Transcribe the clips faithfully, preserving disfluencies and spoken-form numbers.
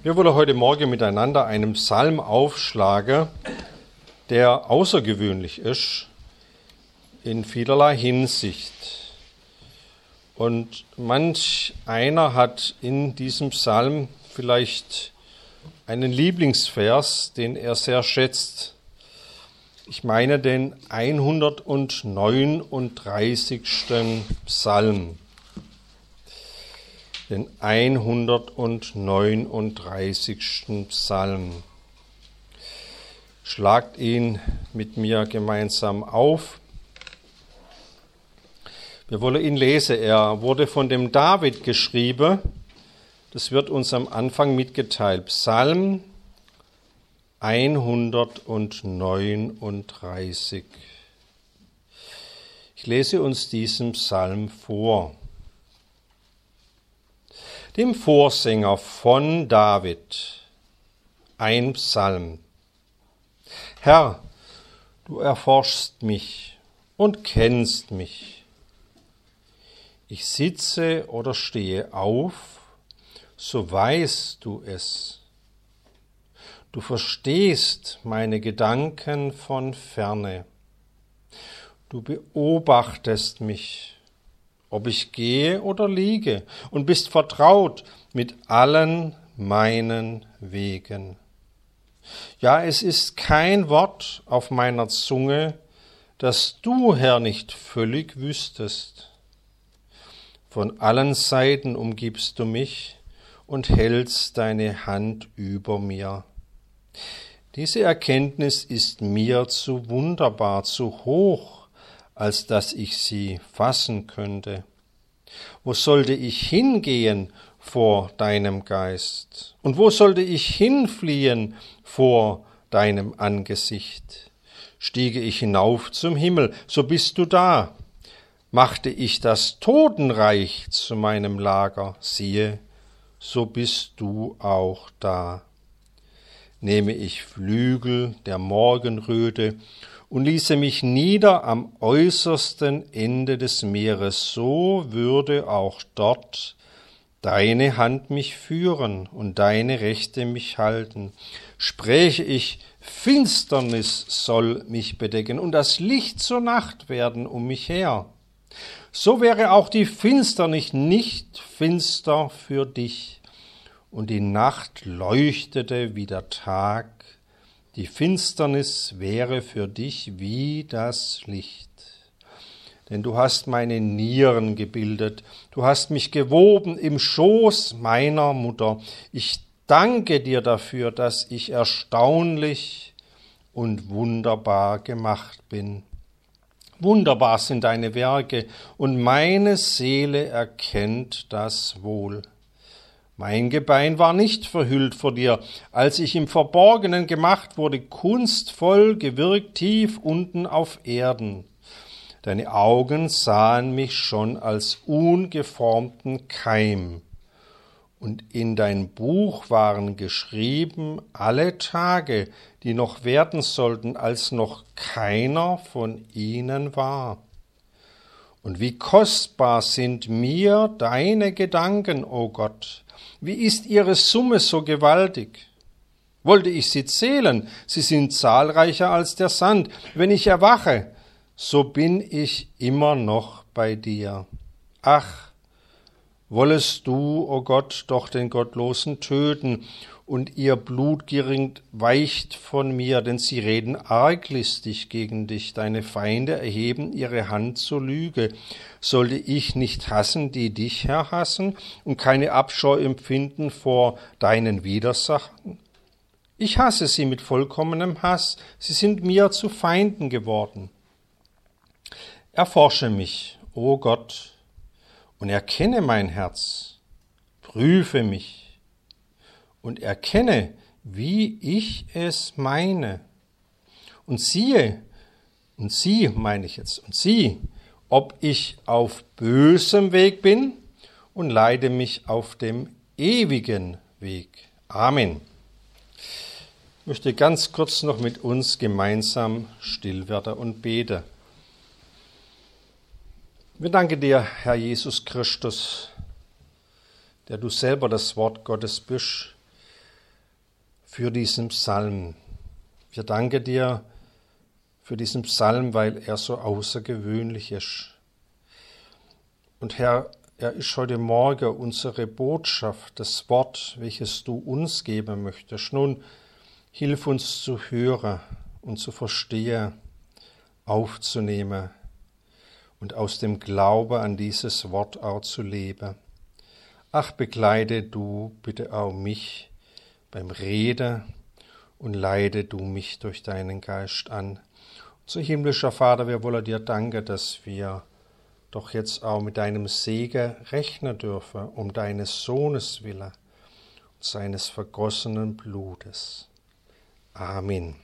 Wir wollen heute Morgen miteinander einen Psalm aufschlagen, der außergewöhnlich ist in vielerlei Hinsicht. Und manch einer hat in diesem Psalm vielleicht einen Lieblingsvers, den er sehr schätzt. Ich meine den hundertneununddreißigsten Psalm. Den hundertneununddreißigsten Psalm. Schlagt ihn mit mir gemeinsam auf. Wir wollen ihn lesen. Er wurde von dem David geschrieben. Das wird uns am Anfang mitgeteilt. Psalm hundertneununddreißig. Ich lese uns diesen Psalm vor. Dem Vorsänger von David, ein Psalm. Herr, du erforschst mich und kennst mich. Ich sitze oder stehe auf, so weißt du es. Du verstehst meine Gedanken von ferne. Du beobachtest mich, ob ich gehe oder liege, und bist vertraut mit allen meinen Wegen. Ja, es ist kein Wort auf meiner Zunge, das du, Herr, nicht völlig wüsstest. Von allen Seiten umgibst du mich und hältst deine Hand über mir. Diese Erkenntnis ist mir zu wunderbar, zu hoch, als dass ich sie fassen könnte. Wo sollte ich hingehen vor deinem Geist? Und wo sollte ich hinfliehen vor deinem Angesicht? Stiege ich hinauf zum Himmel, so bist du da. Machte ich das Totenreich zu meinem Lager, siehe, so bist du auch da. Nehme ich Flügel der Morgenröte und ließe mich nieder am äußersten Ende des Meeres, so würde auch dort deine Hand mich führen und deine Rechte mich halten. Spräche ich, Finsternis soll mich bedecken und das Licht zur Nacht werden um mich her. So wäre auch die Finsternis nicht finster für dich, und die Nacht leuchtete wie der Tag. Die Finsternis wäre für dich wie das Licht. Denn du hast meine Nieren gebildet, du hast mich gewoben im Schoß meiner Mutter. Ich danke dir dafür, dass ich erstaunlich und wunderbar gemacht bin. Wunderbar sind deine Werke, und meine Seele erkennt das wohl. Mein Gebein war nicht verhüllt vor dir, als ich im Verborgenen gemacht wurde, kunstvoll gewirkt tief unten auf Erden. Deine Augen sahen mich schon als ungeformten Keim, und in dein Buch waren geschrieben alle Tage, die noch werden sollten, als noch keiner von ihnen war. Und wie kostbar sind mir deine Gedanken, o Gott! Wie ist ihre Summe so gewaltig? Wollte ich sie zählen, sie sind zahlreicher als der Sand. Wenn ich erwache, so bin ich immer noch bei dir. Ach, wollest du, o Gott, doch den Gottlosen töten, und ihr Blutgerind weicht von mir, denn sie reden arglistig gegen dich. Deine Feinde erheben ihre Hand zur Lüge. Sollte ich nicht hassen, die dich, Herr, hassen, und keine Abscheu empfinden vor deinen Widersachern? Ich hasse sie mit vollkommenem Hass, sie sind mir zu Feinden geworden. Erforsche mich, o Gott, und erkenne mein Herz, prüfe mich und erkenne, wie ich es meine. Und siehe, und sieh, meine ich jetzt, und sieh, ob ich auf bösem Weg bin, und leite mich auf dem ewigen Weg. Amen. Ich möchte ganz kurz noch mit uns gemeinsam still werden und beten. Wir danken dir, Herr Jesus Christus, der du selber das Wort Gottes bist, für diesen Psalm. Wir danken dir für diesen Psalm, weil er so außergewöhnlich ist. Und Herr, er ist heute Morgen unsere Botschaft, das Wort, welches du uns geben möchtest. Nun, hilf uns zu hören und zu verstehen, aufzunehmen und aus dem Glauben an dieses Wort auch zu leben. Ach, begleite du bitte auch mich beim Reden und leite du mich durch deinen Geist an. Unser himmlischer Vater, wir wollen dir danken, dass wir doch jetzt auch mit deinem Segen rechnen dürfen, um deines Sohnes willen und seines vergossenen Blutes. Amen.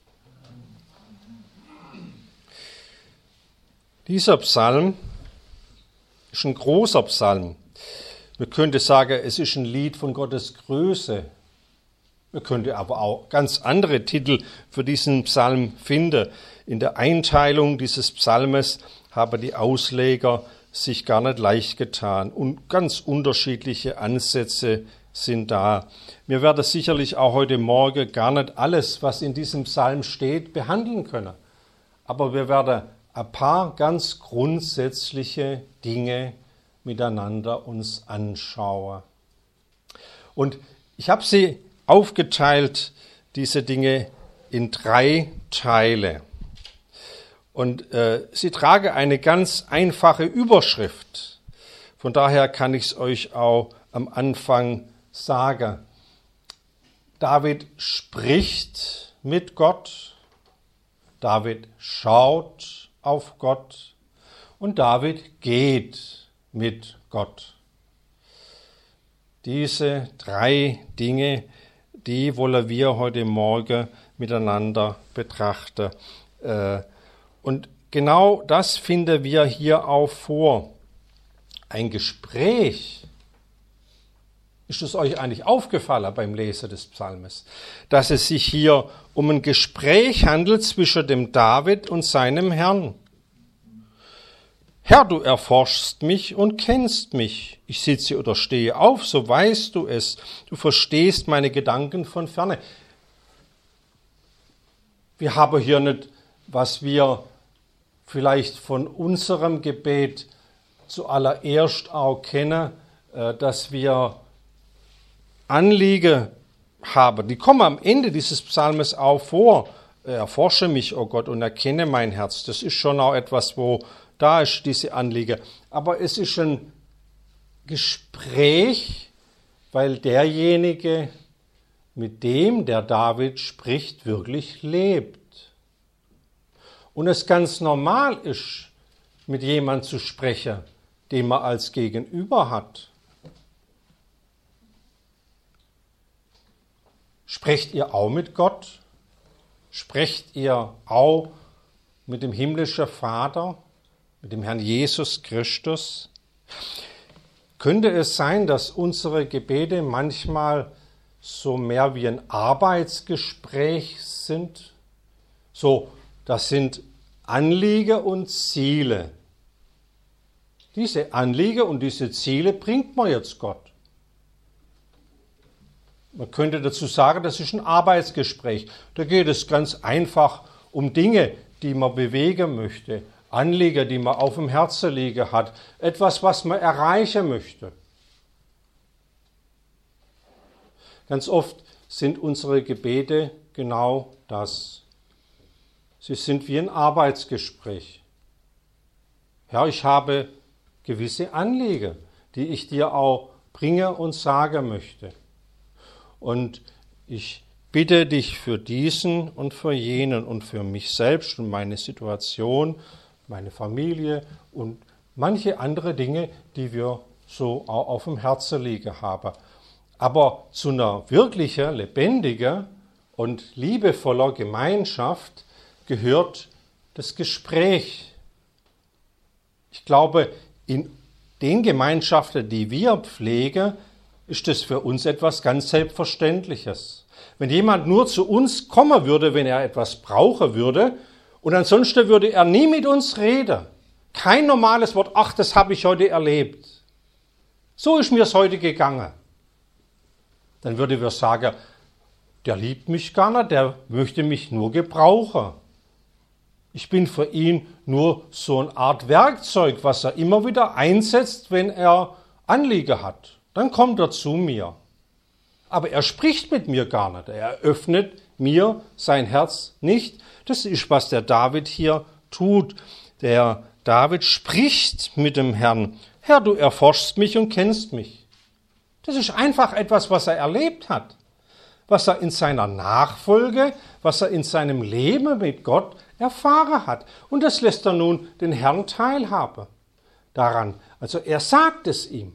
Dieser Psalm ist ein großer Psalm. Man könnte sagen, es ist ein Lied von Gottes Größe. Man könnte aber auch ganz andere Titel für diesen Psalm finden. In der Einteilung dieses Psalmes haben die Ausleger sich gar nicht leicht getan und ganz unterschiedliche Ansätze sind da. Wir werden sicherlich auch heute Morgen gar nicht alles, was in diesem Psalm steht, behandeln können. Aber wir werden ein paar ganz grundsätzliche Dinge miteinander uns anschauen. Und ich habe sie aufgeteilt, diese Dinge, in drei Teile. Und äh, sie tragen eine ganz einfache Überschrift. Von daher kann ich es euch auch am Anfang sagen. David spricht mit Gott, David schaut auf Gott und David geht mit Gott. Diese drei Dinge, die wollen wir heute Morgen miteinander betrachten. Und genau das finden wir hier auch vor. Ein Gespräch. Ist es euch eigentlich aufgefallen beim Lesen des Psalmes, dass es sich hier um ein Gespräch handelt zwischen dem David und seinem Herrn? Herr, du erforschst mich und kennst mich. Ich sitze oder stehe auf, so weißt du es. Du verstehst meine Gedanken von ferne. Wir haben hier nicht, was wir vielleicht von unserem Gebet zuallererst auch kennen, dass wir Anliegen haben. Die kommen am Ende dieses Psalmes auch vor. Erforsche mich, o Gott, und erkenne mein Herz. Das ist schon auch etwas, wo da ist, diese Anliegen. Aber es ist ein Gespräch, weil derjenige, mit dem der David spricht, wirklich lebt. Und es ganz normal ist, mit jemandem zu sprechen, den man als Gegenüber hat. Sprecht ihr auch mit Gott? Sprecht ihr auch mit dem himmlischen Vater, mit dem Herrn Jesus Christus? Könnte es sein, dass unsere Gebete manchmal so mehr wie ein Arbeitsgespräch sind? So, das sind Anliegen und Ziele. Diese Anliegen und diese Ziele bringt man jetzt Gott. Man könnte dazu sagen, das ist ein Arbeitsgespräch. Da geht es ganz einfach um Dinge, die man bewegen möchte, Anliegen, die man auf dem Herzen liegen hat, etwas, was man erreichen möchte. Ganz oft sind unsere Gebete genau das. Sie sind wie ein Arbeitsgespräch. Ja, ich habe gewisse Anliegen, die ich dir auch bringen und sagen möchte. Und ich bitte dich für diesen und für jenen und für mich selbst und meine Situation, meine Familie und manche andere Dinge, die wir so auch auf dem Herzen liegen haben. Aber zu einer wirklichen, lebendigen und liebevoller Gemeinschaft gehört das Gespräch. Ich glaube, in den Gemeinschaften, die wir pflegen, ist das für uns etwas ganz Selbstverständliches. Wenn jemand nur zu uns kommen würde, wenn er etwas brauchen würde, und ansonsten würde er nie mit uns reden. Kein normales Wort, ach, das habe ich heute erlebt. So ist mir es heute gegangen. Dann würden wir sagen, der liebt mich gar nicht, der möchte mich nur gebrauchen. Ich bin für ihn nur so eine Art Werkzeug, was er immer wieder einsetzt, wenn er Anliegen hat. Dann kommt er zu mir. Aber er spricht mit mir gar nicht. Er öffnet mir sein Herz nicht. Das ist, was der David hier tut. Der David spricht mit dem Herrn. Herr, du erforschst mich und kennst mich. Das ist einfach etwas, was er erlebt hat. Was er in seiner Nachfolge, was er in seinem Leben mit Gott erfahren hat. Und das lässt er nun den Herrn teilhaben daran. Also er sagt es ihm.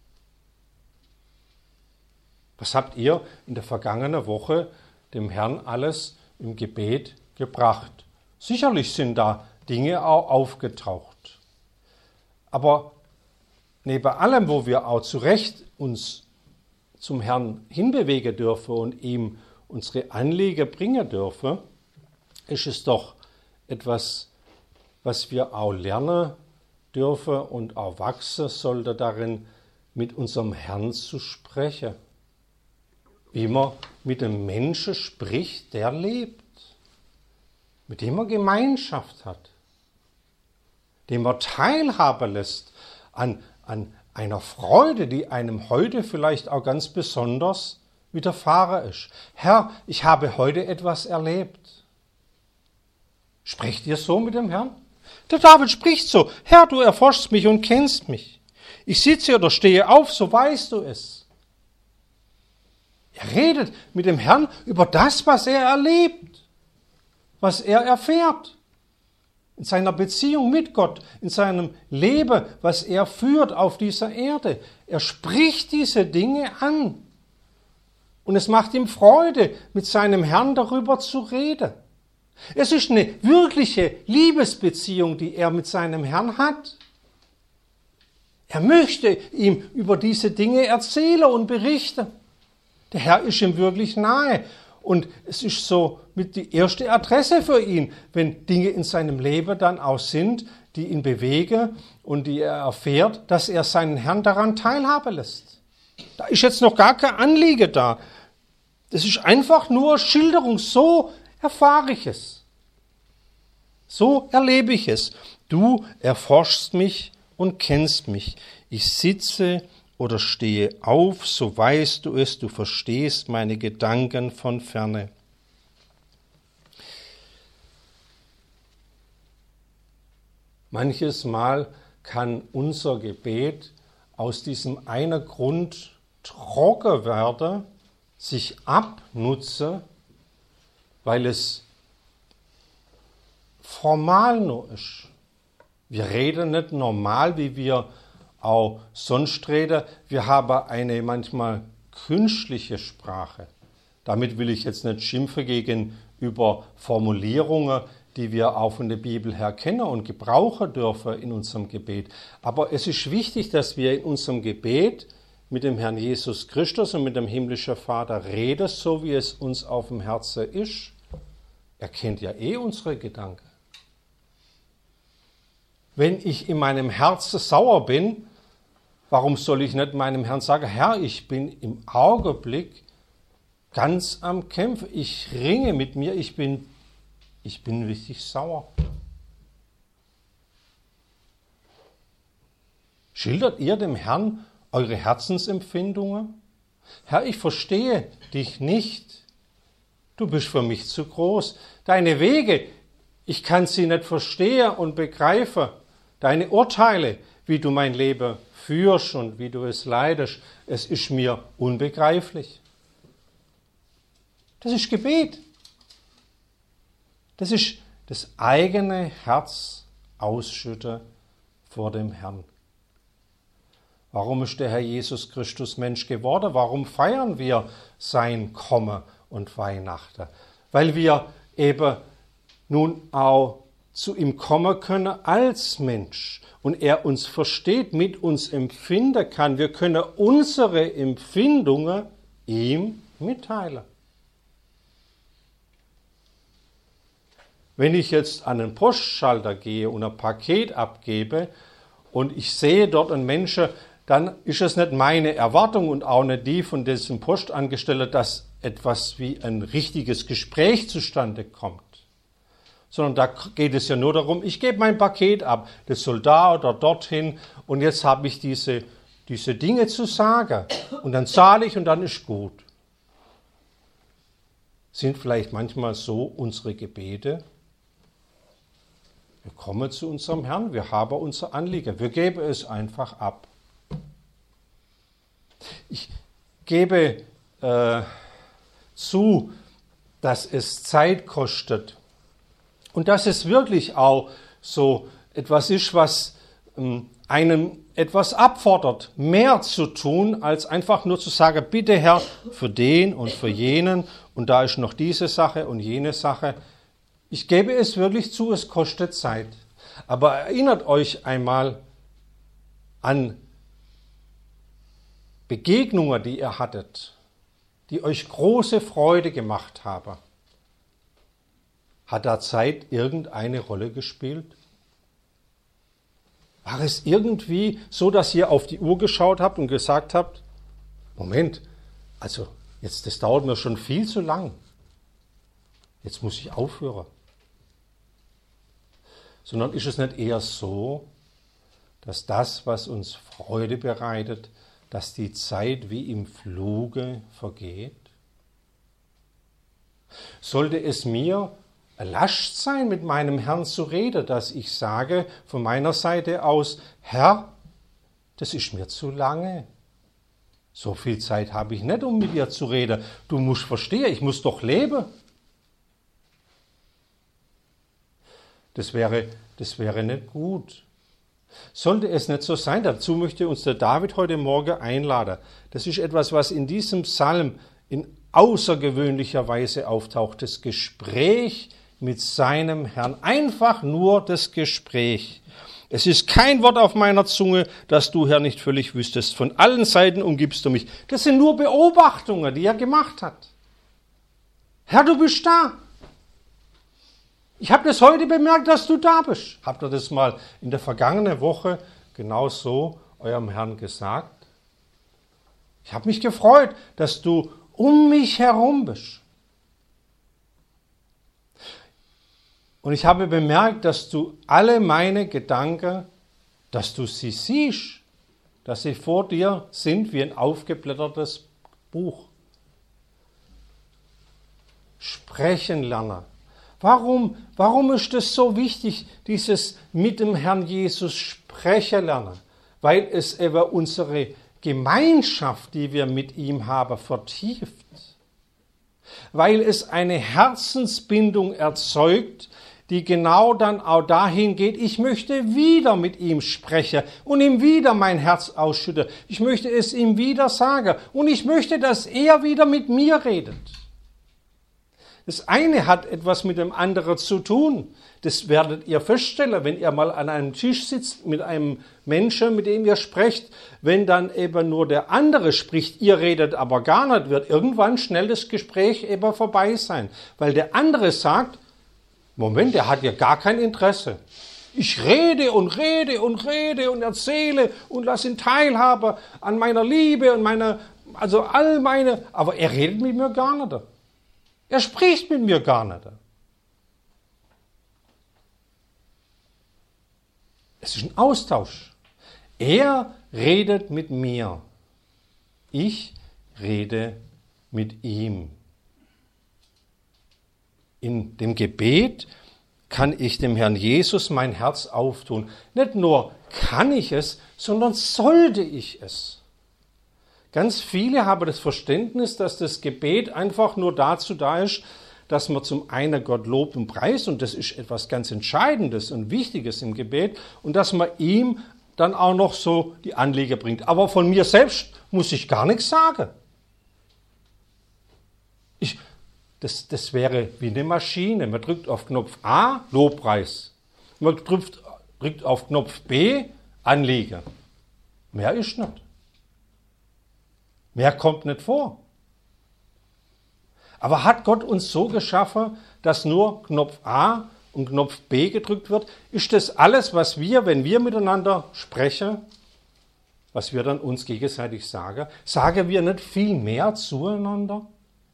Was habt ihr in der vergangenen Woche dem Herrn alles im Gebet gebracht? Sicherlich sind da Dinge auch aufgetaucht. Aber neben allem, wo wir auch zu Recht uns zum Herrn hinbewegen dürfen und ihm unsere Anliegen bringen dürfen, ist es doch etwas, was wir auch lernen dürfen und auch wachsen sollte darin, mit unserem Herrn zu sprechen. Wie man mit einem Menschen spricht, der lebt, mit dem man Gemeinschaft hat, dem man teilhaben lässt an, an einer Freude, die einem heute vielleicht auch ganz besonders widerfahren ist. Herr, ich habe heute etwas erlebt. Sprecht ihr so mit dem Herrn? Der David spricht so. Herr, du erforschst mich und kennst mich. Ich sitze oder stehe auf, so weißt du es. Er redet mit dem Herrn über das, was er erlebt, was er erfährt. In seiner Beziehung mit Gott, in seinem Leben, was er führt auf dieser Erde. Er spricht diese Dinge an. Und es macht ihm Freude, mit seinem Herrn darüber zu reden. Es ist eine wirkliche Liebesbeziehung, die er mit seinem Herrn hat. Er möchte ihm über diese Dinge erzählen und berichten. Der Herr ist ihm wirklich nahe. Und es ist so mit die erste Adresse für ihn, wenn Dinge in seinem Leben dann auch sind, die ihn bewegen und die er erfährt, dass er seinen Herrn daran teilhaben lässt. Da ist jetzt noch gar kein Anliegen da. Das ist einfach nur Schilderung. So erfahre ich es. So erlebe ich es. Du erforschst mich und kennst mich. Ich sitze oder stehe auf, so weißt du es, du verstehst meine Gedanken von ferne. Manches Mal kann unser Gebet aus diesem einen Grund trocken werden, sich abnutzen, weil es formal nur ist. Wir reden nicht normal, wie wir auch sonst reden. Wir haben eine manchmal künstliche Sprache. Damit will ich jetzt nicht schimpfen gegenüber Formulierungen, die wir auch von der Bibel her kennen und gebrauchen dürfen in unserem Gebet. Aber es ist wichtig, dass wir in unserem Gebet mit dem Herrn Jesus Christus und mit dem himmlischen Vater reden, so wie es uns auf dem Herzen ist. Er kennt ja eh unsere Gedanken. Wenn ich in meinem Herzen sauer bin, warum soll ich nicht meinem Herrn sagen, Herr, ich bin im Augenblick ganz am Kämpfen, ich ringe mit mir, ich bin, ich bin richtig sauer. Schildert ihr dem Herrn eure Herzensempfindungen? Herr, ich verstehe dich nicht. Du bist für mich zu groß. Deine Wege, ich kann sie nicht verstehen und begreifen. Deine Urteile, wie du mein Leben führst und wie du es leidest, es ist mir unbegreiflich. Das ist Gebet. Das ist das eigene Herz ausschütten vor dem Herrn. Warum ist der Herr Jesus Christus Mensch geworden? Warum feiern wir sein Kommen und Weihnachten? Weil wir eben nun auch zu ihm kommen können als Mensch und er uns versteht, mit uns empfinden kann. Wir können unsere Empfindungen ihm mitteilen. Wenn ich jetzt an einen Postschalter gehe und ein Paket abgebe und ich sehe dort einen Menschen, dann ist es nicht meine Erwartung und auch nicht die von diesem Postangestellten, dass etwas wie ein richtiges Gespräch zustande kommt. Sondern da geht es ja nur darum, ich gebe mein Paket ab, das soll da oder dorthin und jetzt habe ich diese, diese Dinge zu sagen und dann zahle ich und dann ist gut. Sind vielleicht manchmal so unsere Gebete? Wir kommen zu unserem Herrn, wir haben unser Anliegen, wir geben es einfach ab. Ich gebe äh, zu, dass es Zeit kostet und dass es wirklich auch so etwas ist, was ähm, einem etwas abfordert, mehr zu tun, als einfach nur zu sagen, bitte Herr, für den und für jenen und da ist noch diese Sache und jene Sache. Ich gebe es wirklich zu, es kostet Zeit. Aber erinnert euch einmal an Begegnungen, die ihr hattet, die euch große Freude gemacht haben. Hat da Zeit irgendeine Rolle gespielt? War es irgendwie so, dass ihr auf die Uhr geschaut habt und gesagt habt, Moment, also jetzt, das dauert mir schon viel zu lang. Jetzt muss ich aufhören. Sondern ist es nicht eher so, dass das, was uns Freude bereitet, dass die Zeit wie im Fluge vergeht? Sollte es mir erlascht sein, mit meinem Herrn zu reden, dass ich sage von meiner Seite aus, Herr, das ist mir zu lange. So viel Zeit habe ich nicht, um mit dir zu reden. Du musst verstehen, ich muss doch leben. Das wäre, das wäre nicht gut. Sollte es nicht so sein, dazu möchte uns der David heute Morgen einladen. Das ist etwas, was in diesem Psalm in außergewöhnlicher Weise auftaucht. Das Gespräch mit seinem Herrn. Einfach nur das Gespräch. Es ist kein Wort auf meiner Zunge, das du, Herr, nicht völlig wüsstest. Von allen Seiten umgibst du mich. Das sind nur Beobachtungen, die er gemacht hat. Herr, du bist da. Ich habe das heute bemerkt, dass du da bist. Habt ihr das mal in der vergangenen Woche genau so eurem Herrn gesagt? Ich habe mich gefreut, dass du um mich herum bist. Und ich habe bemerkt, dass du alle meine Gedanken, dass du sie siehst, dass sie vor dir sind wie ein aufgeblättertes Buch. Sprechen lernen. Warum, warum ist es so wichtig, dieses mit dem Herrn Jesus sprechen lernen? Weil es eben unsere Gemeinschaft, die wir mit ihm haben, vertieft. Weil es eine Herzensbindung erzeugt, die genau dann auch dahin geht, ich möchte wieder mit ihm sprechen und ihm wieder mein Herz ausschütten. Ich möchte es ihm wieder sagen und ich möchte, dass er wieder mit mir redet. Das eine hat etwas mit dem anderen zu tun. Das werdet ihr feststellen, wenn ihr mal an einem Tisch sitzt mit einem Menschen, mit dem ihr sprecht. Wenn dann eben nur der andere spricht, ihr redet aber gar nicht, wird irgendwann schnell das Gespräch eben vorbei sein. Weil der andere sagt, Moment, der hat ja gar kein Interesse. Ich rede und rede und rede und erzähle und lasse ihn teilhaben an meiner Liebe und meiner, also all meine, aber er redet mit mir gar nicht. Er spricht mit mir gar nicht. Es ist ein Austausch. Er redet mit mir. Ich rede mit ihm. In dem Gebet kann ich dem Herrn Jesus mein Herz auftun. Nicht nur kann ich es, sondern sollte ich es. Ganz viele haben das Verständnis, dass das Gebet einfach nur dazu da ist, dass man zum einen Gott lobt und preist, und das ist etwas ganz Entscheidendes und Wichtiges im Gebet, und dass man ihm dann auch noch so die Anliegen bringt. Aber von mir selbst muss ich gar nichts sagen. Ich, das, das wäre wie eine Maschine. Man drückt auf Knopf A, Lobpreis. Man drückt, drückt auf Knopf B, Anliegen. Mehr ist nicht. Mehr kommt nicht vor. Aber hat Gott uns so geschaffen, dass nur Knopf A und Knopf B gedrückt wird? Ist das alles, was wir, wenn wir miteinander sprechen? was wir dann uns gegenseitig sagen? Sagen wir nicht viel mehr zueinander?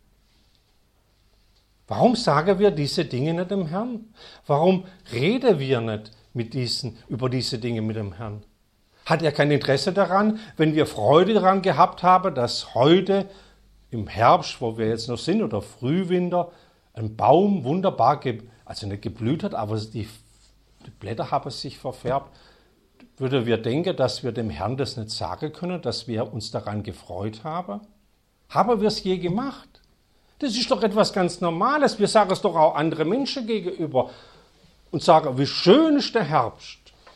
Warum sagen wir diese Dinge nicht dem Herrn? Warum reden wir nicht mit diesen, über diese Dinge mit dem Herrn? Hat er kein Interesse daran, wenn wir Freude daran gehabt haben, dass heute im Herbst, wo wir jetzt noch sind, oder Frühwinter, ein Baum wunderbar, ge- also nicht geblüht hat, aber die, die Blätter haben sich verfärbt? Würden wir denken, dass wir dem Herrn das nicht sagen können, dass wir uns daran gefreut haben? Haben wir es je gemacht? Das ist doch etwas ganz Normales. Wir sagen es doch auch anderen Menschen gegenüber und sagen, wie schön ist der Herbst.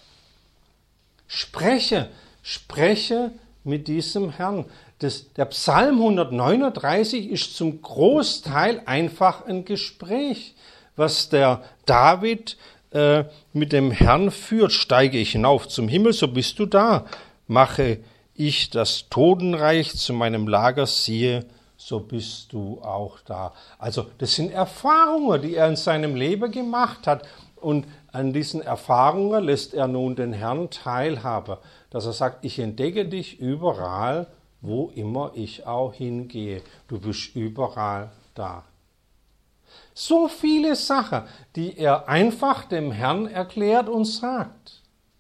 Spreche, spreche mit diesem Herrn. Das, der Psalm hundertneununddreißig ist zum Großteil einfach ein Gespräch, was der David äh, mit dem Herrn führt. Steige ich hinauf zum Himmel, so bist du da. Mache ich das Totenreich zu meinem Lager, siehe, so bist du auch da. Also das sind Erfahrungen, die er in seinem Leben gemacht hat. Und an diesen Erfahrungen lässt er nun den Herrn teilhaben, dass er sagt, ich entdecke dich überall, wo immer ich auch hingehe. Du bist überall da. So viele Sachen, die er einfach dem Herrn erklärt und sagt.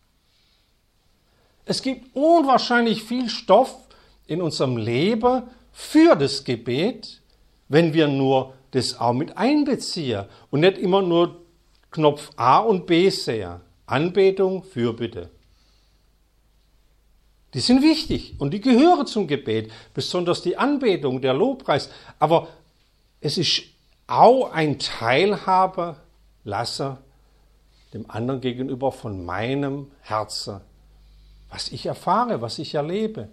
Es gibt unwahrscheinlich viel Stoff in unserem Leben für das Gebet, wenn wir nur das auch mit einbeziehen und nicht immer nur Knopf A und B sehen. Anbetung, Fürbitte. Die sind wichtig und die gehören zum Gebet, besonders die Anbetung, der Lobpreis. Aber es ist auch ein Teilhabe lasse dem anderen gegenüber von meinem Herzen, was ich erfahre, was ich erlebe.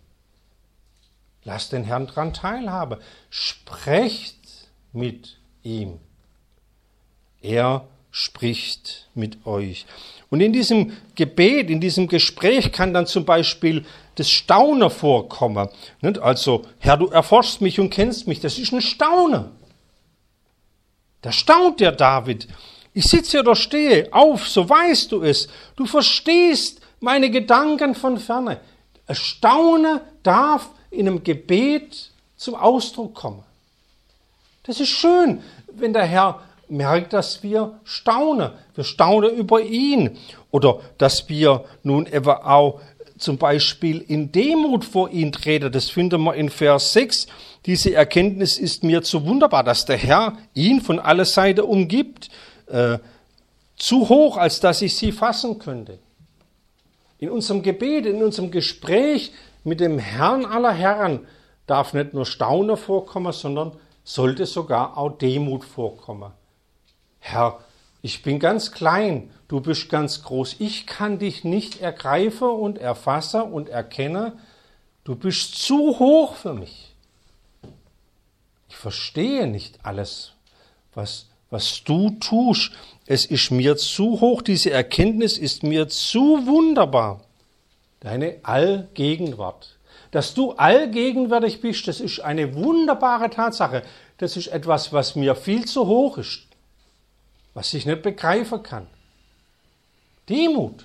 Lasst den Herrn daran teilhaben. Sprecht mit ihm. Er spricht mit euch. Und in diesem Gebet, in diesem Gespräch kann dann zum Beispiel das Staunen vorkommen. Also, Herr, du erforschst mich und kennst mich. Das ist ein Staunen. Da staunt der David. Ich sitze oder stehe auf, so weißt du es. Du verstehst meine Gedanken von ferne. Staunen darf in einem Gebet zum Ausdruck kommen. Das ist schön, wenn der Herr merkt, dass wir staunen. Wir staunen über ihn. Oder dass wir nun eben auch zum Beispiel in Demut vor ihn treten. Das finden wir in Vers sechs. Diese Erkenntnis ist mir zu wunderbar, dass der Herr ihn von aller Seiten umgibt. Äh, zu hoch, als dass ich sie fassen könnte. In unserem Gebet, in unserem Gespräch mit dem Herrn aller Herren darf nicht nur Staunen vorkommen, sondern sollte sogar auch Demut vorkommen. Herr, ich bin ganz klein, du bist ganz groß. Ich kann dich nicht ergreifen und erfassen und erkennen. Du bist zu hoch für mich. Ich verstehe nicht alles, was, was du tust. Es ist mir zu hoch, diese Erkenntnis ist mir zu wunderbar. Deine Allgegenwart. Dass du allgegenwärtig bist, das ist eine wunderbare Tatsache. Das ist etwas, was mir viel zu hoch ist, was ich nicht begreifen kann. Demut.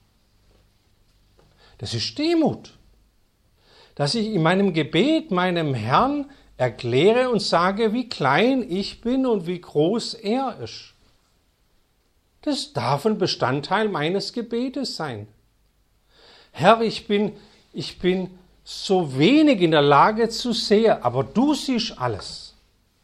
Das ist Demut. Dass ich in meinem Gebet meinem Herrn erkläre und sage, wie klein ich bin und wie groß er ist. Das darf ein Bestandteil meines Gebetes sein. Herr, ich bin, ich bin so wenig in der Lage zu sehen, aber du siehst alles.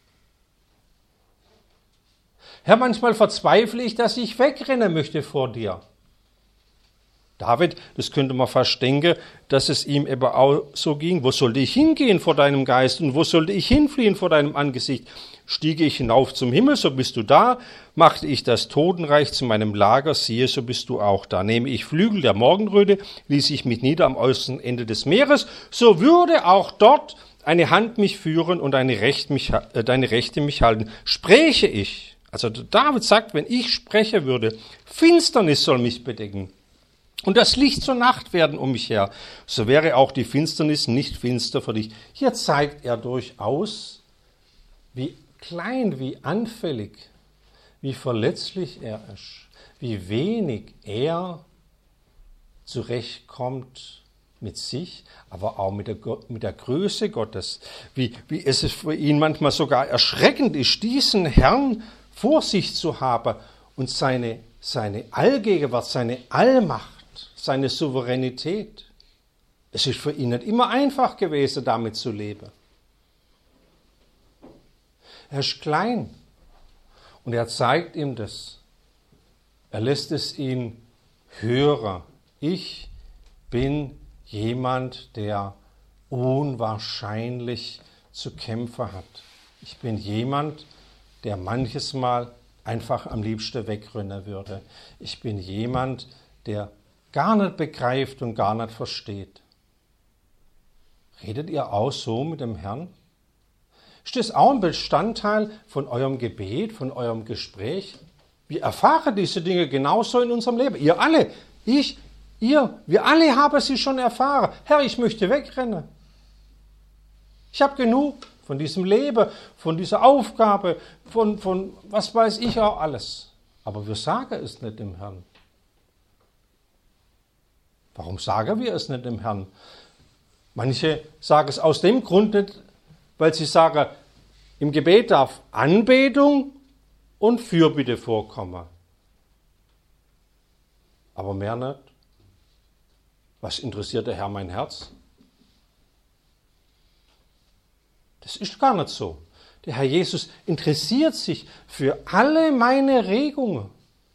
Herr, manchmal verzweifle ich, dass ich wegrennen möchte vor dir. David, das könnte man fast denken, dass es ihm eben auch so ging. Wo sollte ich hingehen vor deinem Geist und wo sollte ich hinfliehen vor deinem Angesicht? Stiege ich hinauf zum Himmel, so bist du da. Machte ich das Totenreich zu meinem Lager, siehe, so bist du auch da. Nehme ich Flügel der Morgenröte, ließ ich mich nieder am äußeren Ende des Meeres, so würde auch dort eine Hand mich führen und eine Recht mich, äh, deine Rechte mich halten. Spräche ich, also David sagt, wenn ich spreche würde, Finsternis soll mich bedecken. Und das Licht zur Nacht werden um mich her, so wäre auch die Finsternis nicht finster für dich. Hier zeigt er durchaus, wie klein, wie anfällig, wie verletzlich er ist, wie wenig er zurechtkommt mit sich, aber auch mit der, mit der Größe Gottes. Wie, wie es für ihn manchmal sogar erschreckend ist, diesen Herrn vor sich zu haben und seine, seine Allgegenwart, seine Allmacht, seine Souveränität. Es ist für ihn nicht immer einfach gewesen, damit zu leben. Er ist klein und er zeigt ihm das. Er lässt es ihn hören. Ich bin jemand, der unwahrscheinlich zu kämpfen hat. Ich bin jemand, der manches Mal einfach am liebsten wegrennen würde. Ich bin jemand, der gar nicht begreift und gar nicht versteht. Redet ihr auch so mit dem Herrn? Ist das auch ein Bestandteil von eurem Gebet, von eurem Gespräch? Wir erfahren diese Dinge genauso in unserem Leben. Ihr alle, ich, ihr, wir alle haben sie schon erfahren. Herr, ich möchte wegrennen. Ich habe genug von diesem Leben, von dieser Aufgabe, von, von was weiß ich auch alles. Aber wir sagen es nicht dem Herrn. Warum sagen wir es nicht dem Herrn? Manche sagen es aus dem Grund nicht, weil sie sagen, im Gebet darf Anbetung und Fürbitte vorkommen. Aber mehr nicht. Was interessiert der Herr mein Herz? Das ist gar nicht so. Der Herr Jesus interessiert sich für alle meine Regungen.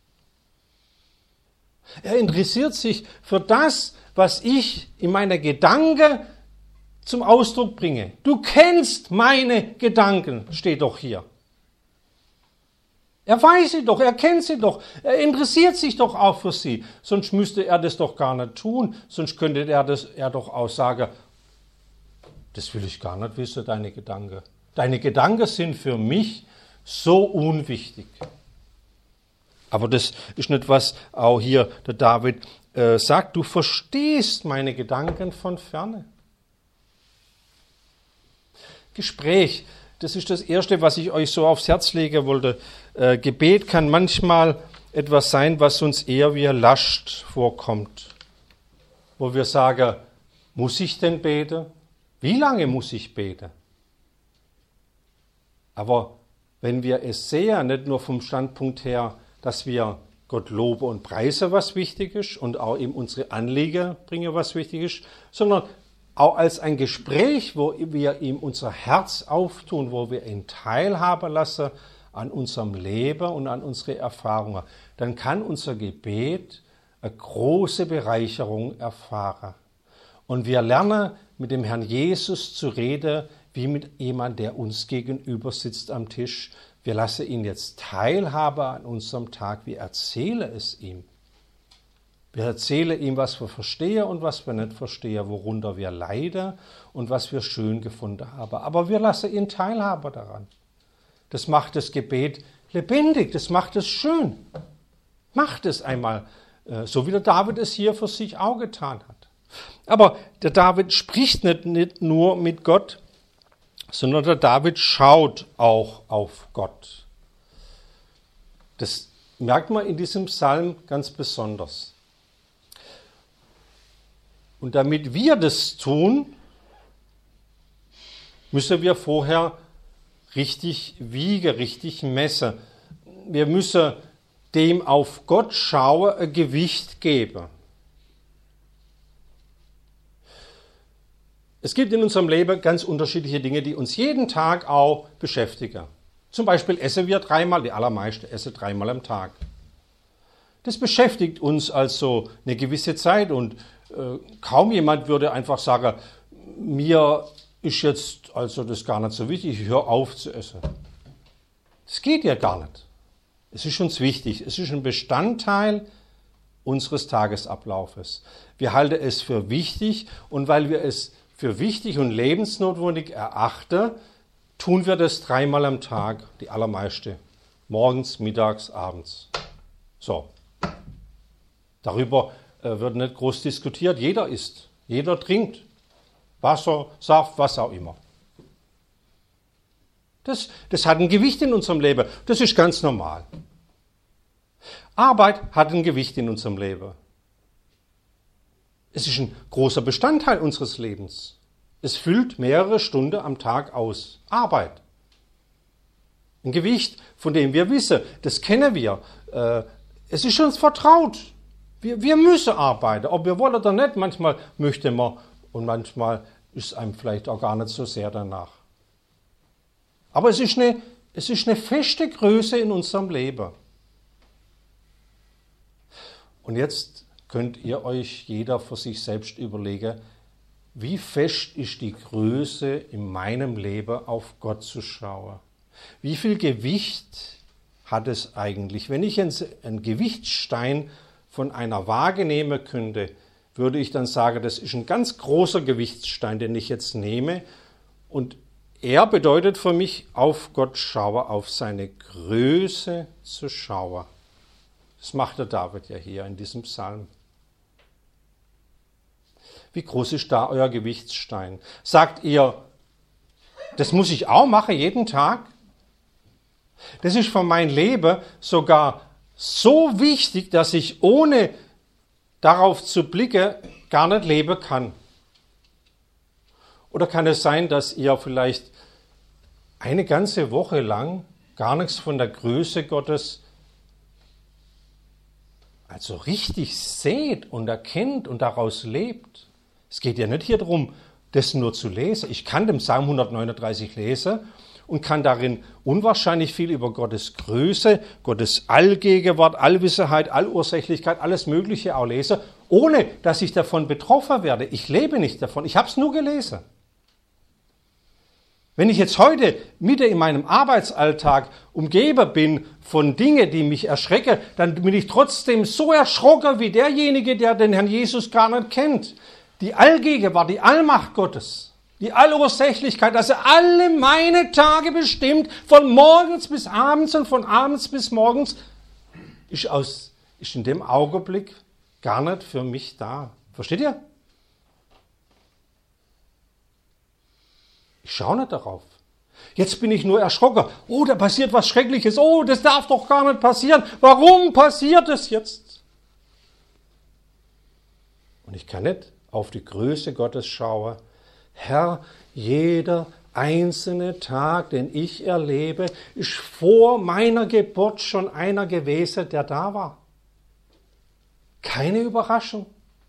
Er interessiert sich für das, was ich in meiner Gedanken zum Ausdruck bringe. Du kennst meine Gedanken, steht doch hier. Er weiß sie doch, er kennt sie doch, er interessiert sich doch auch für sie. Sonst müsste er das doch gar nicht tun, sonst könnte er, das, er doch auch sagen, das will ich gar nicht wissen, deine Gedanken. Deine Gedanken sind für mich so unwichtig. Aber das ist nicht, was auch hier der David äh, sagt. Du verstehst meine Gedanken von ferne. Gespräch, das ist das Erste, was ich euch so aufs Herz legen wollte. Äh, Gebet kann manchmal etwas sein, was uns eher wie Last vorkommt. Wo wir sagen, muss ich denn beten? Wie lange muss ich beten? Aber wenn wir es sehen, nicht nur vom Standpunkt her, dass wir Gott loben und preisen, was wichtig ist, und auch ihm unsere Anliegen bringen, was wichtig ist, sondern auch als ein Gespräch, wo wir ihm unser Herz auftun, wo wir ihn teilhaben lassen an unserem Leben und an unsere Erfahrungen, dann kann unser Gebet eine große Bereicherung erfahren. Und wir lernen mit dem Herrn Jesus zu reden, wie mit jemand, der uns gegenüber sitzt am Tisch. Wir lassen ihn jetzt teilhaben an unserem Tag. Wir erzählen es ihm. Wir erzählen ihm, was wir verstehen und was wir nicht verstehen, worunter wir leiden und was wir schön gefunden haben. Aber wir lassen ihn teilhaben daran. Das macht das Gebet lebendig, das macht es schön. Macht es einmal, so wie der David es hier für sich auch getan hat. Aber der David spricht nicht, nicht nur mit Gott, sondern der David schaut auch auf Gott. Das merkt man in diesem Psalm ganz besonders. Und damit wir das tun, müssen wir vorher richtig wiegen, richtig messen. Wir müssen dem auf Gott schauen, ein Gewicht geben. Es gibt in unserem Leben ganz unterschiedliche Dinge, die uns jeden Tag auch beschäftigen. Zum Beispiel essen wir dreimal, die allermeisten essen dreimal am Tag. Das beschäftigt uns also eine gewisse Zeit und äh, kaum jemand würde einfach sagen, mir ist jetzt also das gar nicht so wichtig, ich höre auf zu essen. Das geht ja gar nicht. Es ist uns wichtig, es ist ein Bestandteil unseres Tagesablaufes. Wir halten es für wichtig und weil wir es für wichtig und lebensnotwendig erachten, tun wir das dreimal am Tag, die allermeiste. Morgens, mittags, abends. So. Darüber äh, wird nicht groß diskutiert. Jeder isst, jeder trinkt. Wasser, Saft, was auch immer. Das, das hat ein Gewicht in unserem Leben. Das ist ganz normal. Arbeit hat ein Gewicht in unserem Leben. Es ist ein großer Bestandteil unseres Lebens. Es füllt mehrere Stunden am Tag aus. Arbeit. Ein Gewicht, von dem wir wissen, das kennen wir. Es ist uns vertraut. Wir, wir müssen arbeiten, ob wir wollen oder nicht. Manchmal möchten wir und manchmal ist es einem vielleicht auch gar nicht so sehr danach. Aber es ist eine, es ist eine feste Größe in unserem Leben. Und jetzt könnt ihr euch jeder für sich selbst überlegen, wie fest ist die Größe in meinem Leben auf Gott zu schauen? Wie viel Gewicht hat es eigentlich? Wenn ich einen Gewichtsstein von einer Waage nehmen könnte, würde ich dann sagen, das ist ein ganz großer Gewichtsstein, den ich jetzt nehme. Und er bedeutet für mich, auf Gott schauen, auf seine Größe zu schauen. Das macht der David ja hier in diesem Psalm. Wie groß ist da euer Gewichtsstein? Sagt ihr, das muss ich auch machen, jeden Tag? Das ist für mein Leben sogar so wichtig, dass ich ohne darauf zu blicken gar nicht leben kann. Oder kann es sein, dass ihr vielleicht eine ganze Woche lang gar nichts von der Größe Gottes also richtig seht und erkennt und daraus lebt? Es geht ja nicht hier darum, das nur zu lesen. Ich kann den Psalm hundertneununddreißig lesen und kann darin unwahrscheinlich viel über Gottes Größe, Gottes Allgegenwart, Allwissenheit, Allursächlichkeit, alles Mögliche auch lesen, ohne dass ich davon betroffen werde. Ich lebe nicht davon, ich habe es nur gelesen. Wenn ich jetzt heute mitten in meinem Arbeitsalltag umgeben bin von Dingen, die mich erschrecken, dann bin ich trotzdem so erschrocken wie derjenige, der den Herrn Jesus gar nicht kennt. Die Allgegenwart, die Allmacht Gottes, die Allursächlichkeit, dass er alle meine Tage bestimmt, von morgens bis abends und von abends bis morgens, ist, aus, ist in dem Augenblick gar nicht für mich da. Versteht ihr? Ich schaue nicht darauf. Jetzt bin ich nur erschrocken. Oh, da passiert was Schreckliches. Oh, das darf doch gar nicht passieren. Warum passiert es jetzt? Und ich kann nicht auf die Größe Gottes schauen. Herr, jeder einzelne Tag, den ich erlebe, ist vor meiner Geburt schon einer gewesen, der da war. Keine Überraschung.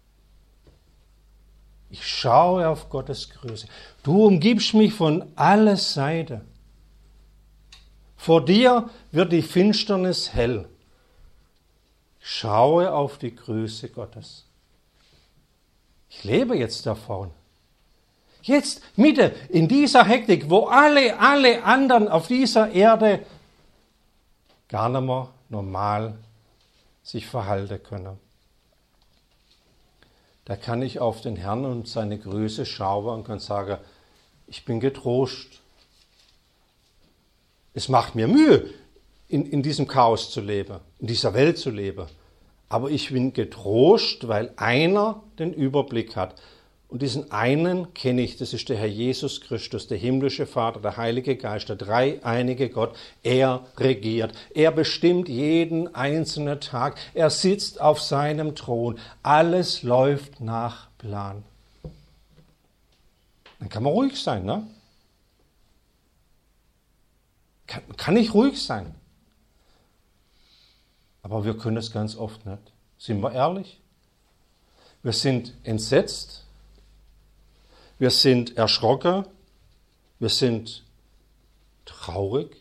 Ich schaue auf Gottes Größe. Du umgibst mich von allen Seiten. Vor dir wird die Finsternis hell. Ich schaue auf die Größe Gottes. Ich lebe jetzt davon. Jetzt, mitten in dieser Hektik, wo alle, alle anderen auf dieser Erde gar nicht mehr normal sich verhalten können. Da kann ich auf den Herrn und seine Größe schauen und kann sagen, ich bin getrost. Es macht mir Mühe, in, in diesem Chaos zu leben, in dieser Welt zu leben. Aber ich bin getrost, weil einer den Überblick hat. Und diesen einen kenne ich, das ist der Herr Jesus Christus, der himmlische Vater, der Heilige Geist, der dreieinige Gott. Er regiert, er bestimmt jeden einzelnen Tag, er sitzt auf seinem Thron. Alles läuft nach Plan. Dann kann man ruhig sein, ne? Kann, kann ich ruhig sein. Aber wir können es ganz oft nicht. Sind wir ehrlich? Wir sind entsetzt. Wir sind erschrocken, wir sind traurig,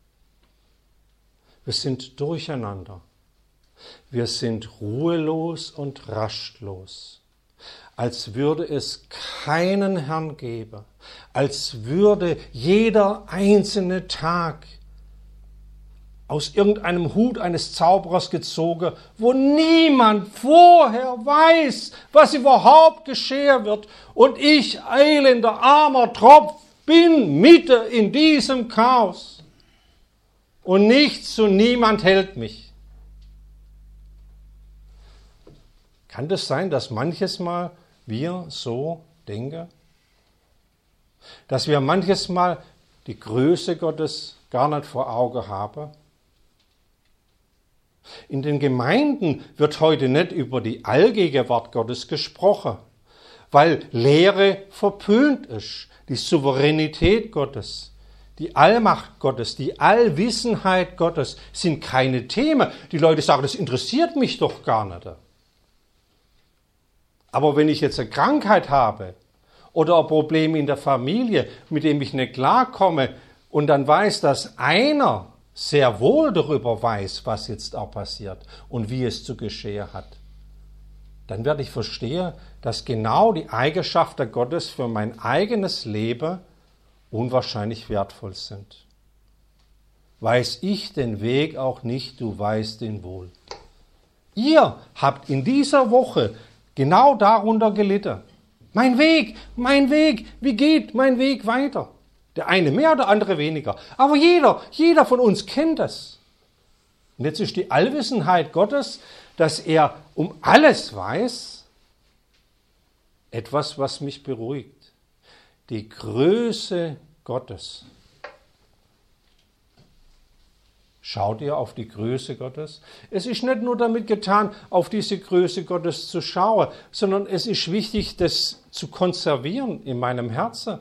wir sind durcheinander, wir sind ruhelos und rastlos, als würde es keinen Herrn geben, als würde jeder einzelne Tag aus irgendeinem Hut eines Zauberers gezogen, wo niemand vorher weiß, was überhaupt geschehen wird. Und ich, elender, armer Tropf, bin mitten in diesem Chaos. Und nichts und niemand hält mich. Kann das sein, dass manches Mal wir so denken? Dass wir manches Mal die Größe Gottes gar nicht vor Augen haben? In den Gemeinden wird heute nicht über die Allgegenwart Gottes gesprochen, weil Lehre verpönt ist. Die Souveränität Gottes, die Allmacht Gottes, die Allwissenheit Gottes sind keine Themen. Die Leute sagen, das interessiert mich doch gar nicht. Aber wenn ich jetzt eine Krankheit habe oder ein Problem in der Familie, mit dem ich nicht klarkomme und dann weiß, dass einer sehr wohl darüber weiß, was jetzt auch passiert und wie es zu geschehen hat, dann werde ich verstehen, dass genau die Eigenschaften Gottes für mein eigenes Leben unwahrscheinlich wertvoll sind. Weiß ich den Weg auch nicht, du weißt ihn wohl. Ihr habt in dieser Woche genau darunter gelitten. Mein Weg, mein Weg, wie geht mein Weg weiter? Der eine mehr, der andere weniger. Aber jeder, jeder von uns kennt das. Und jetzt ist die Allwissenheit Gottes, dass er um alles weiß, etwas, was mich beruhigt. Die Größe Gottes. Schaut ihr auf die Größe Gottes? Es ist nicht nur damit getan, auf diese Größe Gottes zu schauen, sondern es ist wichtig, das zu konservieren in meinem Herzen.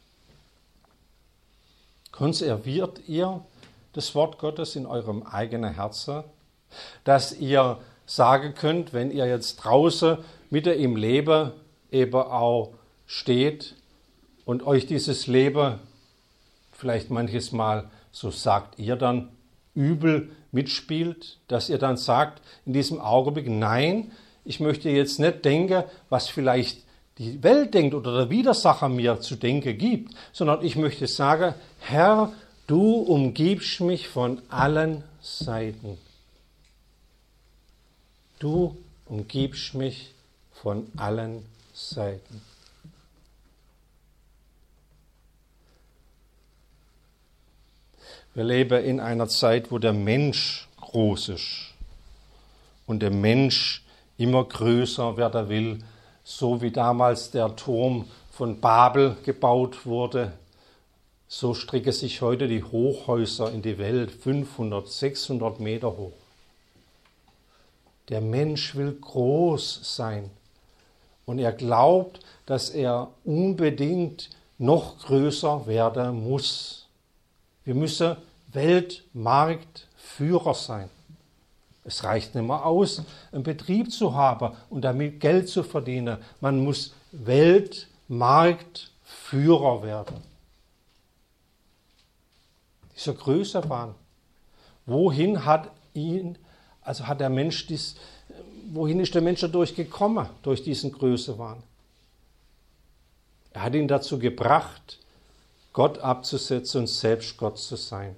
Konserviert ihr das Wort Gottes in eurem eigenen Herzen, dass ihr sagen könnt, wenn ihr jetzt draußen mitten im Leben eben auch steht und euch dieses Leben vielleicht manches Mal, so sagt ihr dann, übel mitspielt, dass ihr dann sagt in diesem Augenblick, nein, ich möchte jetzt nicht denken, was vielleicht die Welt denkt oder der Widersacher mir zu denken gibt, sondern ich möchte sagen, Herr, du umgibst mich von allen Seiten. Du umgibst mich von allen Seiten. Wir leben in einer Zeit, wo der Mensch groß ist und der Mensch immer größer werden will, so wie damals der Turm von Babel gebaut wurde, so strecken sich heute die Hochhäuser in die Welt, fünfhundert, sechshundert Meter hoch. Der Mensch will groß sein und er glaubt, dass er unbedingt noch größer werden muss. Wir müssen Weltmarktführer sein. Es reicht nicht mehr aus, einen Betrieb zu haben und damit Geld zu verdienen. Man muss Weltmarktführer werden. Dieser Größenwahn. Wohin hat ihn, also hat der Mensch dies, wohin ist der Mensch dadurch gekommen, durch diesen Größenwahn? Er hat ihn dazu gebracht, Gott abzusetzen und selbst Gott zu sein.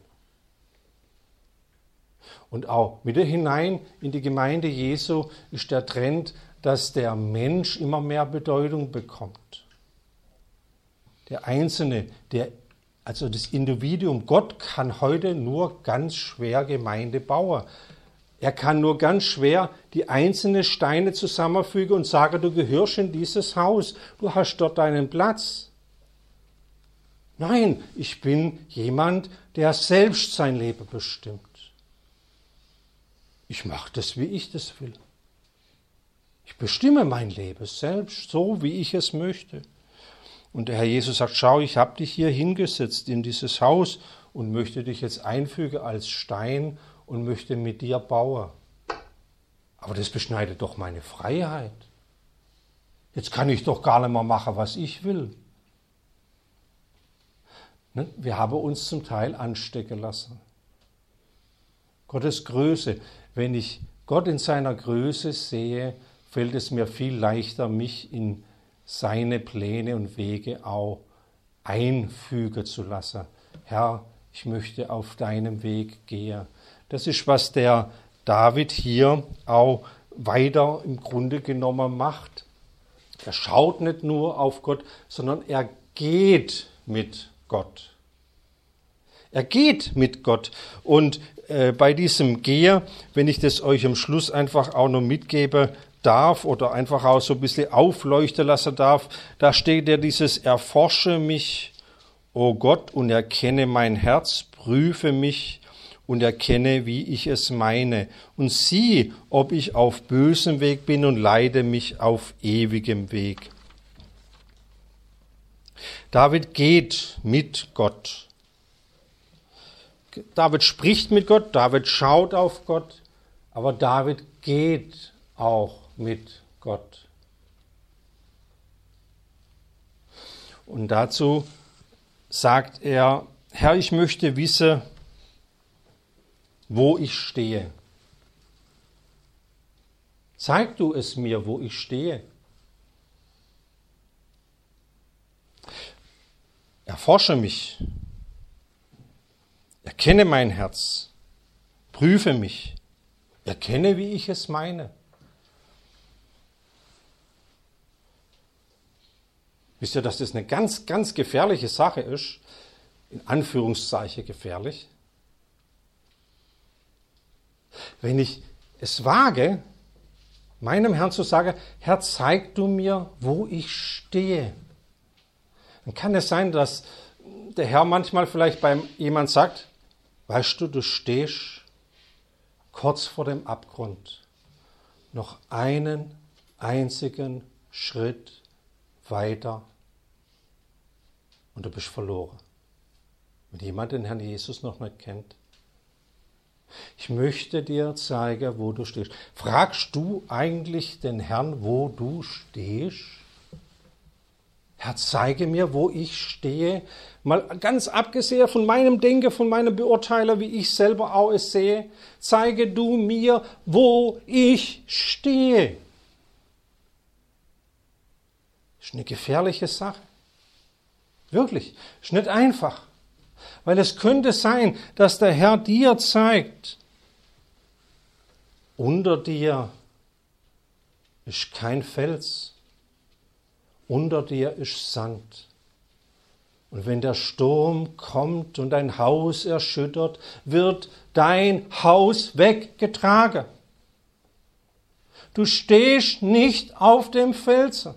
Und auch wieder hinein in die Gemeinde Jesu ist der Trend, dass der Mensch immer mehr Bedeutung bekommt. Der Einzelne, der, also das Individuum, Gott kann heute nur ganz schwer Gemeinde bauen. Er kann nur ganz schwer die einzelnen Steine zusammenfügen und sagen, du gehörst in dieses Haus, du hast dort deinen Platz. Nein, ich bin jemand, der selbst sein Leben bestimmt. Ich mache das, wie ich das will. Ich bestimme mein Leben selbst, so wie ich es möchte. Und der Herr Jesus sagt, schau, ich habe dich hier hingesetzt in dieses Haus und möchte dich jetzt einfügen als Stein und möchte mit dir bauen. Aber das beschneidet doch meine Freiheit. Jetzt kann ich doch gar nicht mehr machen, was ich will. Wir haben uns zum Teil anstecken lassen. Gottes Größe. Wenn ich Gott in seiner Größe sehe, fällt es mir viel leichter, mich in seine Pläne und Wege auch einfügen zu lassen. Herr, ich möchte auf deinem Weg gehen. Das ist, was der David hier auch weiter im Grunde genommen macht. Er schaut nicht nur auf Gott, sondern er geht mit Gott. Er geht mit Gott. Und äh, bei diesem Gehe, wenn ich das euch am Schluss einfach auch noch mitgebe darf oder einfach auch so ein bisschen aufleuchten lassen darf, da steht ja dieses Erforsche mich, o Gott, und erkenne mein Herz, prüfe mich und erkenne, wie ich es meine, und sieh, ob ich auf bösem Weg bin, und leite mich auf ewigem Weg. David geht mit Gott. David spricht mit Gott, David schaut auf Gott, aber David geht auch mit Gott. Und dazu sagt er, Herr, ich möchte wissen, wo ich stehe. Zeig du es mir, wo ich stehe. Erforsche mich. Erkenne mein Herz. Prüfe mich. Erkenne, wie ich es meine. Wisst ihr, dass das eine ganz, ganz gefährliche Sache ist? In Anführungszeichen gefährlich. Wenn ich es wage, meinem Herrn zu sagen, Herr, zeig du mir, wo ich stehe. Dann kann es sein, dass der Herr manchmal vielleicht bei jemand sagt, weißt du, du stehst kurz vor dem Abgrund. Noch einen einzigen Schritt weiter und du bist verloren. Wenn jemand den Herrn Jesus noch nicht kennt. Ich möchte dir zeigen, wo du stehst. Fragst du eigentlich den Herrn, wo du stehst? Herr, zeige mir, wo ich stehe. Mal ganz abgesehen von meinem Denken, von meinem Beurteiler, wie ich selber auch es sehe. Zeige du mir, wo ich stehe. Das ist eine gefährliche Sache. Wirklich. Ist nicht einfach. Weil es könnte sein, dass der Herr dir zeigt, unter dir ist kein Fels, unter dir ist Sand. Und wenn der Sturm kommt und dein Haus erschüttert, wird dein Haus weggetragen. Du stehst nicht auf dem Felsen.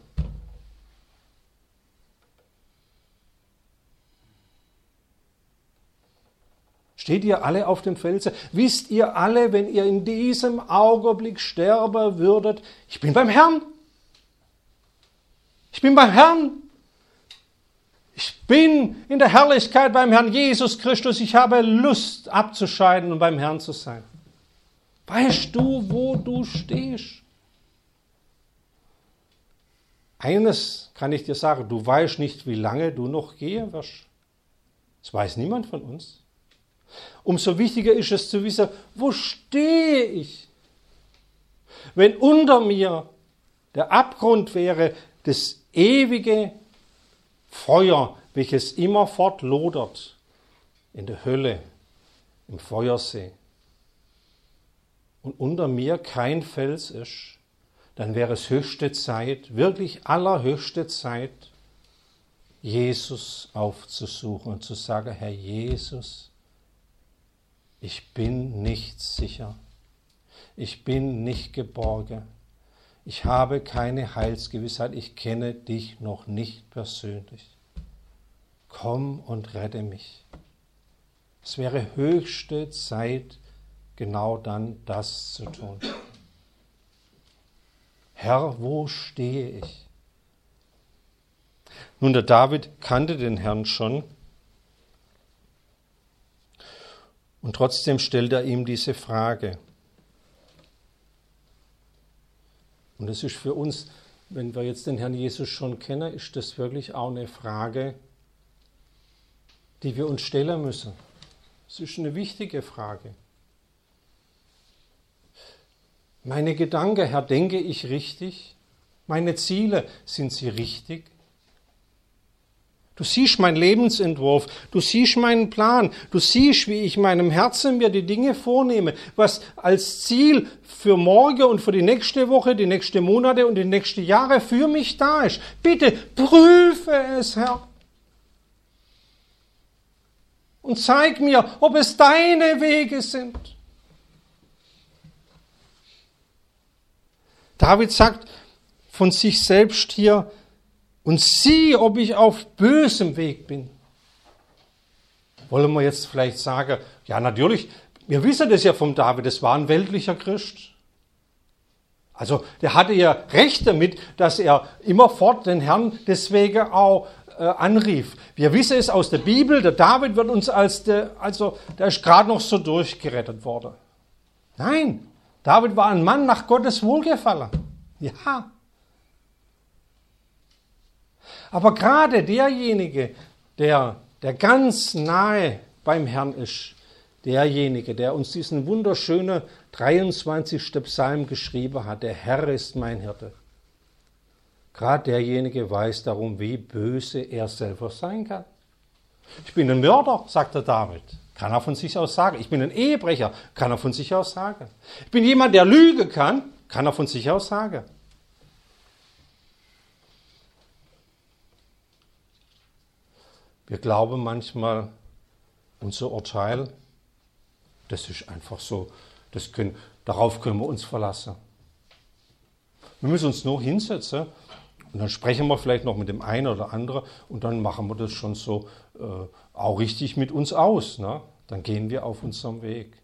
Steht ihr alle auf dem Felsen? Wisst ihr alle, wenn ihr in diesem Augenblick sterben würdet, ich bin beim Herrn. Ich bin beim Herrn. Ich bin in der Herrlichkeit beim Herrn Jesus Christus. Ich habe Lust abzuscheiden und beim Herrn zu sein. Weißt du, wo du stehst? Eines kann ich dir sagen, du weißt nicht, wie lange du noch gehen wirst. Das weiß niemand von uns. Umso wichtiger ist es zu wissen, wo stehe ich? Wenn unter mir der Abgrund wäre, das ewige Feuer, welches immerfort lodert in der Hölle, im Feuersee, und unter mir kein Fels ist, dann wäre es höchste Zeit, wirklich allerhöchste Zeit, Jesus aufzusuchen und zu sagen, Herr Jesus, ich bin nicht sicher. Ich bin nicht geborgen. Ich habe keine Heilsgewissheit. Ich kenne dich noch nicht persönlich. Komm und rette mich. Es wäre höchste Zeit, genau dann das zu tun. Herr, wo stehe ich? Nun, der David kannte den Herrn schon. Und trotzdem stellt er ihm diese Frage. Und das ist für uns, wenn wir jetzt den Herrn Jesus schon kennen, ist das wirklich auch eine Frage, die wir uns stellen müssen. Es ist eine wichtige Frage. Meine Gedanken, Herr, denke ich richtig? Meine Ziele, sind sie richtig? Du siehst meinen Lebensentwurf, du siehst meinen Plan, du siehst, wie ich meinem Herzen mir die Dinge vornehme, was als Ziel für morgen und für die nächste Woche, die nächsten Monate und die nächsten Jahre für mich da ist. Bitte prüfe es, Herr. Und zeig mir, ob es deine Wege sind. David sagt von sich selbst hier, und sieh, ob ich auf bösem Weg bin. Wollen wir jetzt vielleicht sagen, ja natürlich, Wir wissen das ja vom David, das war ein weltlicher Christ. Also der hatte ja Recht damit, dass er immerfort den Herrn deswegen auch äh, anrief. Wir wissen es aus der Bibel, der David wird uns als der, also der ist gerade noch so durchgerettet worden. Nein, David war ein Mann nach Gottes Wohlgefallen. Ja. Aber gerade derjenige, der, der ganz nahe beim Herrn ist, derjenige, der uns diesen wunderschönen dreiundzwanzigsten Psalm geschrieben hat, der Herr ist mein Hirte. Gerade derjenige weiß darum, wie böse er selber sein kann. Ich bin ein Mörder, sagt der David. Kann er von sich aus sagen. Ich bin ein Ehebrecher, kann er von sich aus sagen. Ich bin jemand, der lügen kann, kann er von sich aus sagen. Wir glauben manchmal, unser Urteil, das ist einfach so, das können, darauf können wir uns verlassen. Wir müssen uns nur hinsetzen und dann sprechen wir vielleicht noch mit dem einen oder anderen und dann machen wir das schon so äh, auch richtig mit uns aus. Ne? Dann gehen wir auf unserem Weg.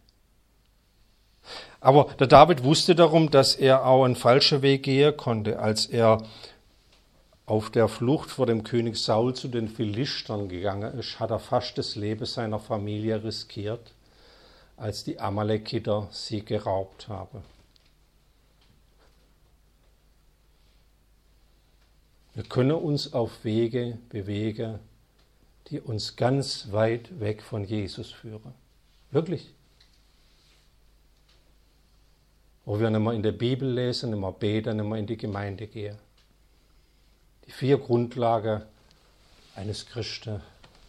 Aber der David wusste darum, dass er auch einen falschen Weg gehen konnte, als er auf der Flucht vor dem König Saul zu den Philistern gegangen ist, hat er fast das Leben seiner Familie riskiert, als die Amalekiter sie geraubt haben. Wir können uns auf Wege bewegen, die uns ganz weit weg von Jesus führen. Wirklich. Wo wir nicht mehr in der Bibel lesen, nicht mehr beten, nicht mehr in die Gemeinde gehen. Die vier Grundlagen eines Christen: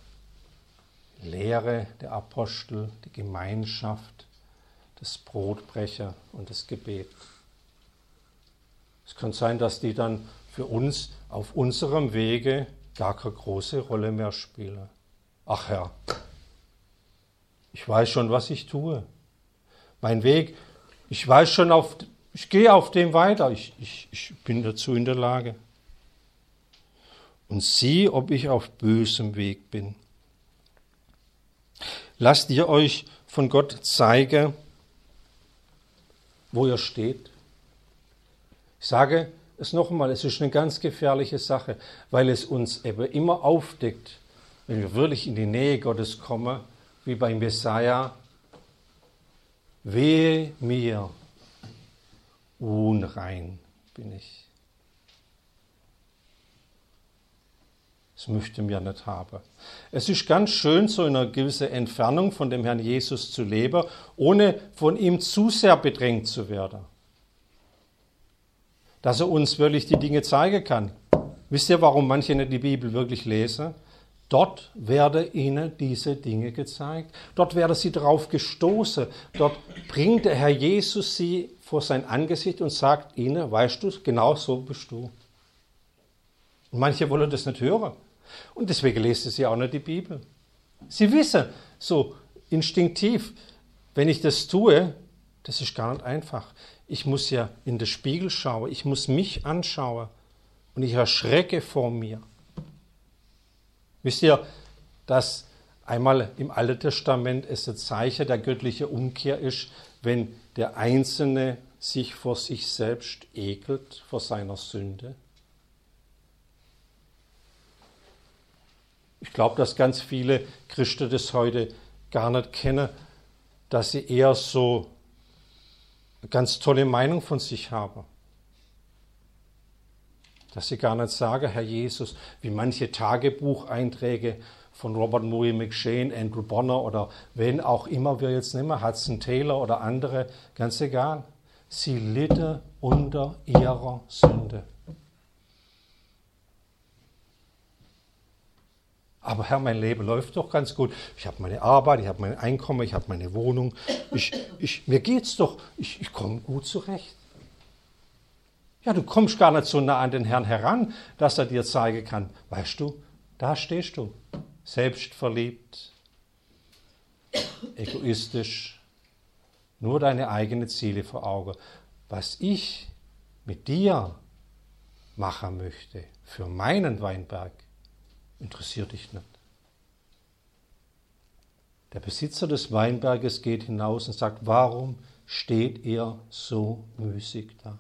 Lehre der Apostel, die Gemeinschaft, das Brotbrechen und das Gebet. Es kann sein, dass die dann für uns auf unserem Wege gar keine große Rolle mehr spielen. Ach Herr, ich weiß schon, was ich tue. Mein Weg, ich weiß schon, auf, ich gehe auf dem weiter. Ich, ich, ich bin dazu in der Lage. Und sieh, ob ich auf bösem Weg bin. Lasst ihr euch von Gott zeigen, wo ihr steht. Ich sage es noch einmal, es ist eine ganz gefährliche Sache, weil es uns eben immer aufdeckt, wenn wir wirklich in die Nähe Gottes kommen, wie beim Jesaja: Wehe mir, unrein bin ich. Das möchten wir nicht haben. Es ist ganz schön, so in einer gewissen Entfernung von dem Herrn Jesus zu leben, ohne von ihm zu sehr bedrängt zu werden. Dass er uns wirklich die Dinge zeigen kann. Wisst ihr, warum manche nicht die Bibel wirklich lesen? Dort werden ihnen diese Dinge gezeigt. Dort werden sie darauf gestoßen. Dort bringt der Herr Jesus sie vor sein Angesicht und sagt ihnen: Weißt du, genau so bist du. Und manche wollen das nicht hören. Und deswegen lesen sie auch nicht die Bibel. Sie wissen so instinktiv, wenn ich das tue, das ist gar nicht einfach. Ich muss ja in den Spiegel schauen, ich muss mich anschauen und ich erschrecke vor mir. Wisst ihr, dass einmal im Alten Testament es ein Zeichen der göttlichen Umkehr ist, wenn der Einzelne sich vor sich selbst ekelt, vor seiner Sünde? Ich glaube, dass ganz viele Christen das heute gar nicht kennen, dass sie eher so eine ganz tolle Meinung von sich haben. Dass sie gar nicht sagen: Herr Jesus, wie manche Tagebucheinträge von Robert Murray McCheyne, Andrew Bonner oder wen auch immer wir jetzt nehmen, Hudson Taylor oder andere, ganz egal. Sie litten unter ihrer Sünde. Aber Herr, mein Leben läuft doch ganz gut. Ich habe meine Arbeit, ich habe mein Einkommen, ich habe meine Wohnung. Ich, ich, mir geht's doch, ich, ich komme gut zurecht. Ja, du kommst gar nicht so nah an den Herrn heran, dass er dir zeigen kann. Weißt du, da stehst du, selbstverliebt, egoistisch, nur deine eigenen Ziele vor Augen. Was ich mit dir machen möchte, für meinen Weinberg, interessiert dich nicht. Der Besitzer des Weinberges geht hinaus und sagt, warum steht ihr so müßig da?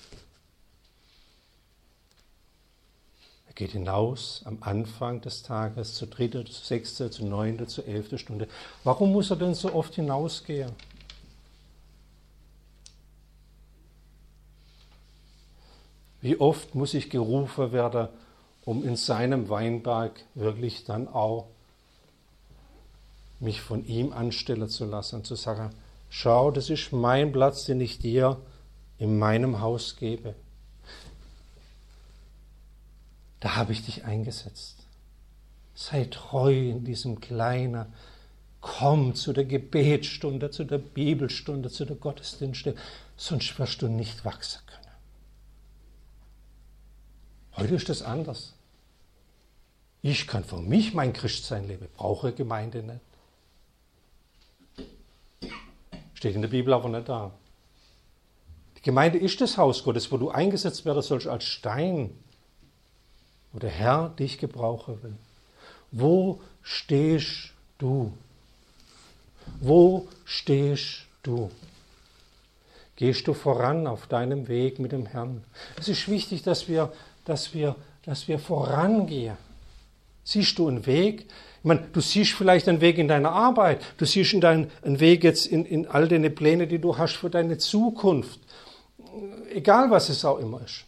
Er geht hinaus am Anfang des Tages, zur dritten, zur sechsten, zur neunten, zur elften Stunde. Warum muss er denn so oft hinausgehen? Wie oft muss ich gerufen werden, um in seinem Weinberg wirklich dann auch mich von ihm anstellen zu lassen und zu sagen, schau, das ist mein Platz, den ich dir in meinem Haus gebe. Da habe ich dich eingesetzt. Sei treu in diesem kleinen, komm zu der Gebetsstunde, zu der Bibelstunde, zu der Gottesdienststunde, sonst wirst du nicht wachsen können. Heute ist das anders. Ich kann für mich mein Christsein leben, brauche Gemeinde nicht. Steht in der Bibel aber nicht da. Die Gemeinde ist das Haus Gottes, wo du eingesetzt werden sollst als Stein, wo der Herr dich gebrauchen will. Wo stehst du? Wo stehst du? Gehst du voran auf deinem Weg mit dem Herrn? Es ist wichtig, dass wir Dass wir, dass wir vorangehen. Siehst du einen Weg? Ich meine, du siehst vielleicht einen Weg in deiner Arbeit. Du siehst einen Weg jetzt in, in all deine Pläne, die du hast für deine Zukunft. Egal, was es auch immer ist.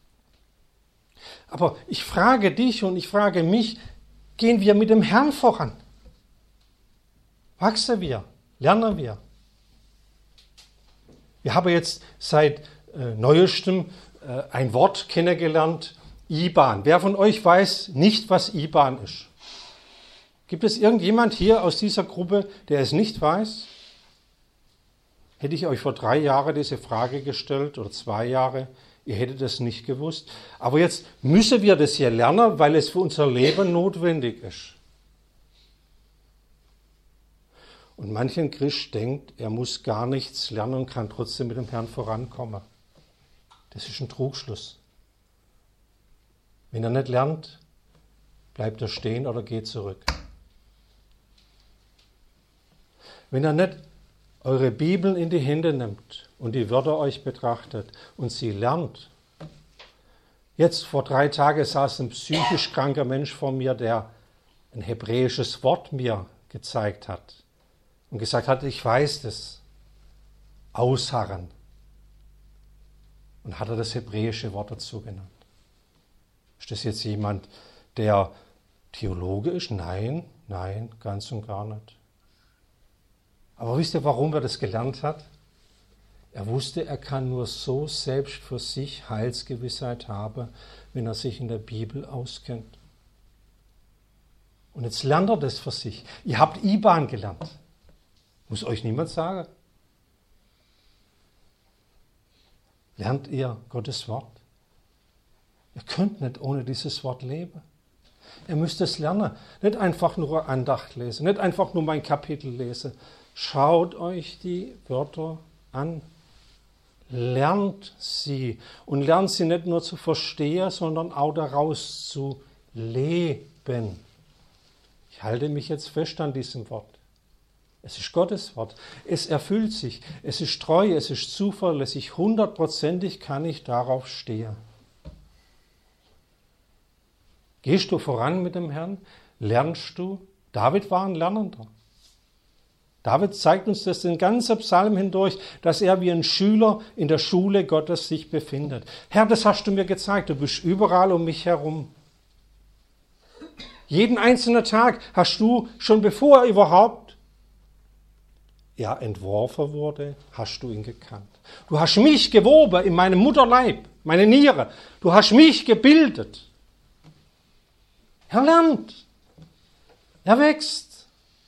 Aber ich frage dich und ich frage mich, gehen wir mit dem Herrn voran? Wachsen wir? Lernen wir? Wir haben jetzt seit äh, neuestem ein Wort kennengelernt, I B A N. Wer von euch weiß nicht, was I B A N ist? Gibt es irgendjemand hier aus dieser Gruppe, der es nicht weiß? Hätte ich euch vor drei Jahren diese Frage gestellt oder zwei Jahre, ihr hättet es nicht gewusst. Aber jetzt müssen wir das hier lernen, weil es für unser Leben notwendig ist. Und manchen Christ denkt, er muss gar nichts lernen und kann trotzdem mit dem Herrn vorankommen. Das ist ein Trugschluss. Wenn er nicht lernt, bleibt er stehen oder geht zurück. Wenn er nicht eure Bibeln in die Hände nimmt und die Wörter euch betrachtet und sie lernt. Jetzt vor drei Tagen saß ein psychisch kranker Mensch vor mir, der ein hebräisches Wort mir gezeigt hat und gesagt hat, ich weiß das, ausharren. Und hat er das hebräische Wort dazu genannt. Ist das jetzt jemand, der Theologe ist? Nein, nein, ganz und gar nicht. Aber wisst ihr, warum er das gelernt hat? Er wusste, er kann nur so selbst für sich Heilsgewissheit haben, wenn er sich in der Bibel auskennt. Und jetzt lernt er das für sich. Ihr habt I B A N gelernt. Muss euch niemand sagen. Lernt ihr Gottes Wort? Ihr könnt nicht ohne dieses Wort leben. Ihr müsst es lernen. Nicht einfach nur eine Andacht lesen, nicht einfach nur mein Kapitel lesen. Schaut euch die Wörter an. Lernt sie. Und lernt sie nicht nur zu verstehen, sondern auch daraus zu leben. Ich halte mich jetzt fest an diesem Wort. Es ist Gottes Wort. Es erfüllt sich. Es ist treu. Es ist zuverlässig. Hundertprozentig kann ich darauf stehen. Gehst du voran mit dem Herrn? Lernst du? David war ein Lernender. David zeigt uns das den ganzen Psalm hindurch, dass er wie ein Schüler in der Schule Gottes sich befindet. Herr, das hast du mir gezeigt. Du bist überall um mich herum. Jeden einzelnen Tag hast du, schon bevor er überhaupt er entworfen wurde, hast du ihn gekannt. Du hast mich gewoben in meinem Mutterleib, meine Niere. Du hast mich gebildet. Er lernt. Er wächst.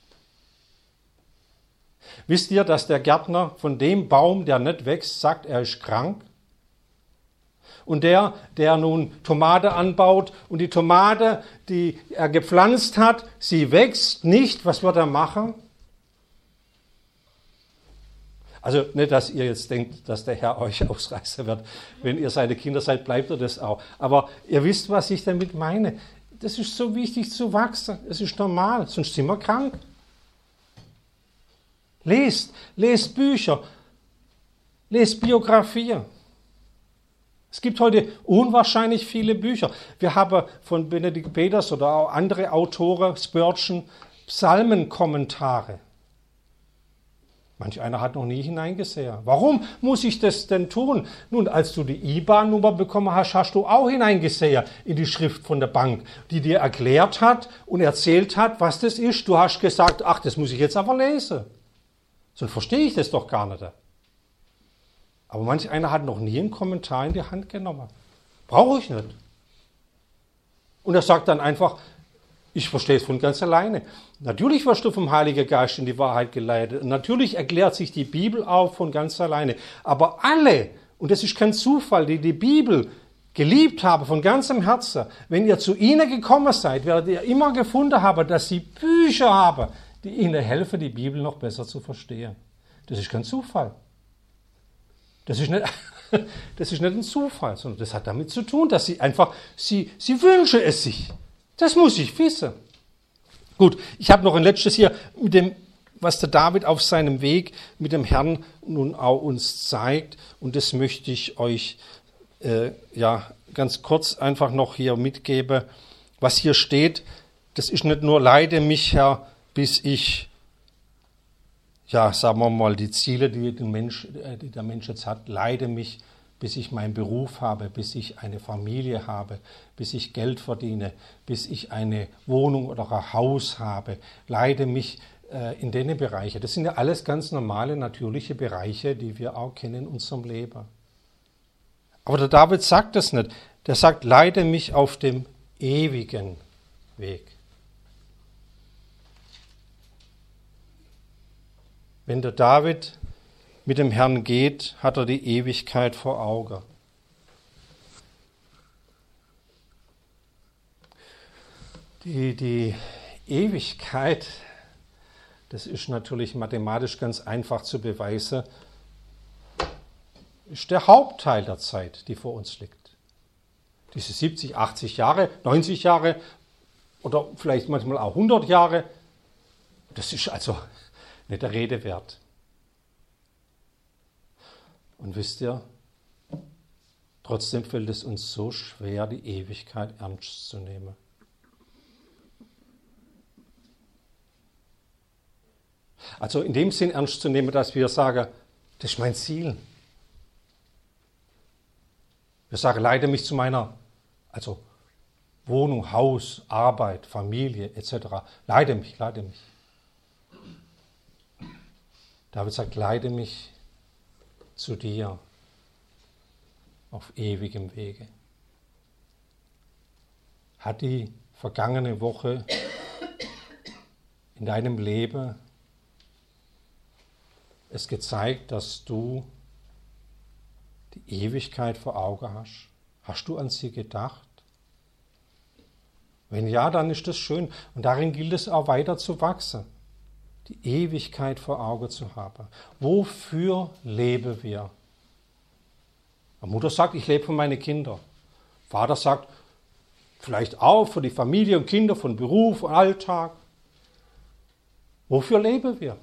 Wisst ihr, dass der Gärtner von dem Baum, der nicht wächst, sagt, er ist krank? Und der, der nun Tomate anbaut und die Tomate, die er gepflanzt hat, sie wächst nicht, was wird er machen? Also nicht, dass ihr jetzt denkt, dass der Herr euch ausreißen wird. Wenn ihr seine Kinder seid, bleibt er das auch. Aber ihr wisst, was ich damit meine. Das ist so wichtig zu wachsen. Es ist normal, sonst sind wir krank. Lest, lest Bücher, lest Biografien. Es gibt heute unwahrscheinlich viele Bücher. Wir haben von Benedikt Peters oder auch andere Autoren, Spurgeon, Psalmenkommentare. Manch einer hat noch nie hineingesehen. Warum muss ich das denn tun? Nun, als du die I B A N-Nummer bekommen hast, hast du auch hineingesehen in die Schrift von der Bank, die dir erklärt hat und erzählt hat, was das ist. Du hast gesagt, ach, das muss ich jetzt aber lesen. Sonst verstehe ich das doch gar nicht. Aber manch einer hat noch nie einen Kommentar in die Hand genommen. Brauche ich nicht. Und er sagt dann einfach, ich verstehe es von ganz alleine. Natürlich wirst du vom Heiligen Geist in die Wahrheit geleitet. Und natürlich erklärt sich die Bibel auch von ganz alleine. Aber alle, und das ist kein Zufall, die die Bibel geliebt haben von ganzem Herzen, wenn ihr zu ihnen gekommen seid, werdet ihr immer gefunden haben, dass sie Bücher haben, die ihnen helfen, die Bibel noch besser zu verstehen. Das ist kein Zufall. Das ist nicht, das ist nicht ein Zufall, sondern das hat damit zu tun, dass sie einfach, sie, sie wünschen es sich. Das muss ich wissen. Gut, ich habe noch ein letztes hier mit dem, was der David auf seinem Weg mit dem Herrn nun auch uns zeigt. Und das möchte ich euch äh, ja ganz kurz einfach noch hier mitgeben. Was hier steht, das ist nicht nur leide mich, Herr, bis ich, ja, sagen wir mal, die Ziele, die, den Mensch, die der Mensch jetzt hat, leide mich, bis ich meinen Beruf habe, bis ich eine Familie habe, bis ich Geld verdiene, bis ich eine Wohnung oder ein Haus habe, leide mich äh, in den Bereichen. Das sind ja alles ganz normale, natürliche Bereiche, die wir auch kennen in unserem Leben. Aber der David sagt das nicht. Der sagt, leide mich auf dem ewigen Weg. Wenn der David mit dem Herrn geht, hat er die Ewigkeit vor Augen. Die, die Ewigkeit, das ist natürlich mathematisch ganz einfach zu beweisen, ist der Hauptteil der Zeit, die vor uns liegt. Diese siebzig, achtzig Jahre, neunzig Jahre oder vielleicht manchmal auch hundert Jahre, das ist also nicht der Rede wert. Und wisst ihr, trotzdem fällt es uns so schwer, die Ewigkeit ernst zu nehmen. Also in dem Sinn ernst zu nehmen, dass wir sagen, das ist mein Ziel. Wir sagen, leite mich zu meiner, also Wohnung, Haus, Arbeit, Familie et cetera. Leite mich, leite mich. David sagt, leite mich zu dir auf ewigem Wege. Hat die vergangene Woche in deinem Leben es gezeigt, dass du die Ewigkeit vor Augen hast? Hast du an sie gedacht? Wenn ja, dann ist das schön. Und darin gilt es auch weiter zu wachsen. Die Ewigkeit vor Augen zu haben. Wofür leben wir? Die Mutter sagt, ich lebe für meine Kinder. Vater sagt, vielleicht auch für die Familie und Kinder, von Beruf und Alltag. Wofür leben wir?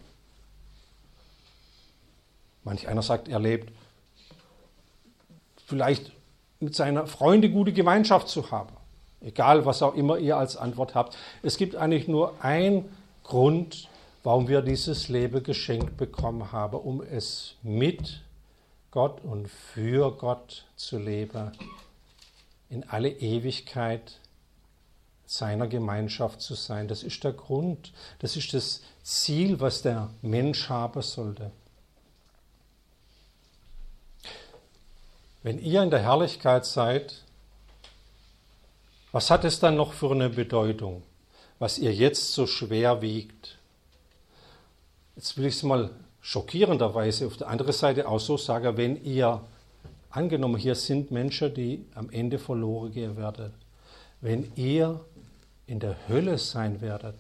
Manch einer sagt, er lebt vielleicht mit seiner Freunde gute Gemeinschaft zu haben. Egal, was auch immer ihr als Antwort habt. Es gibt eigentlich nur einen Grund, warum wir dieses Leben geschenkt bekommen haben, um es mit Gott und für Gott zu leben, in alle Ewigkeit seiner Gemeinschaft zu sein. Das ist der Grund, das ist das Ziel, was der Mensch haben sollte. Wenn ihr in der Herrlichkeit seid, was hat es dann noch für eine Bedeutung, was ihr jetzt so schwer wiegt? Jetzt will ich es mal schockierenderweise auf der anderen Seite auch so sagen, wenn ihr, angenommen, hier sind Menschen, die am Ende verloren gehen werden, wenn ihr in der Hölle sein werdet,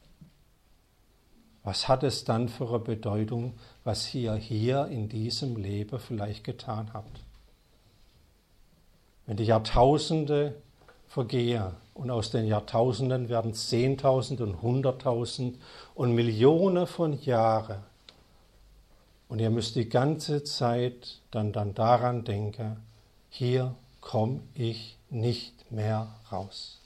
was hat es dann für eine Bedeutung, was ihr hier in diesem Leben vielleicht getan habt? Wenn die Jahrtausende vergehen und aus den Jahrtausenden werden Zehntausend und Hunderttausend und Millionen von Jahren Und ihr müsst die ganze Zeit dann, dann daran denken, hier komme ich nicht mehr raus.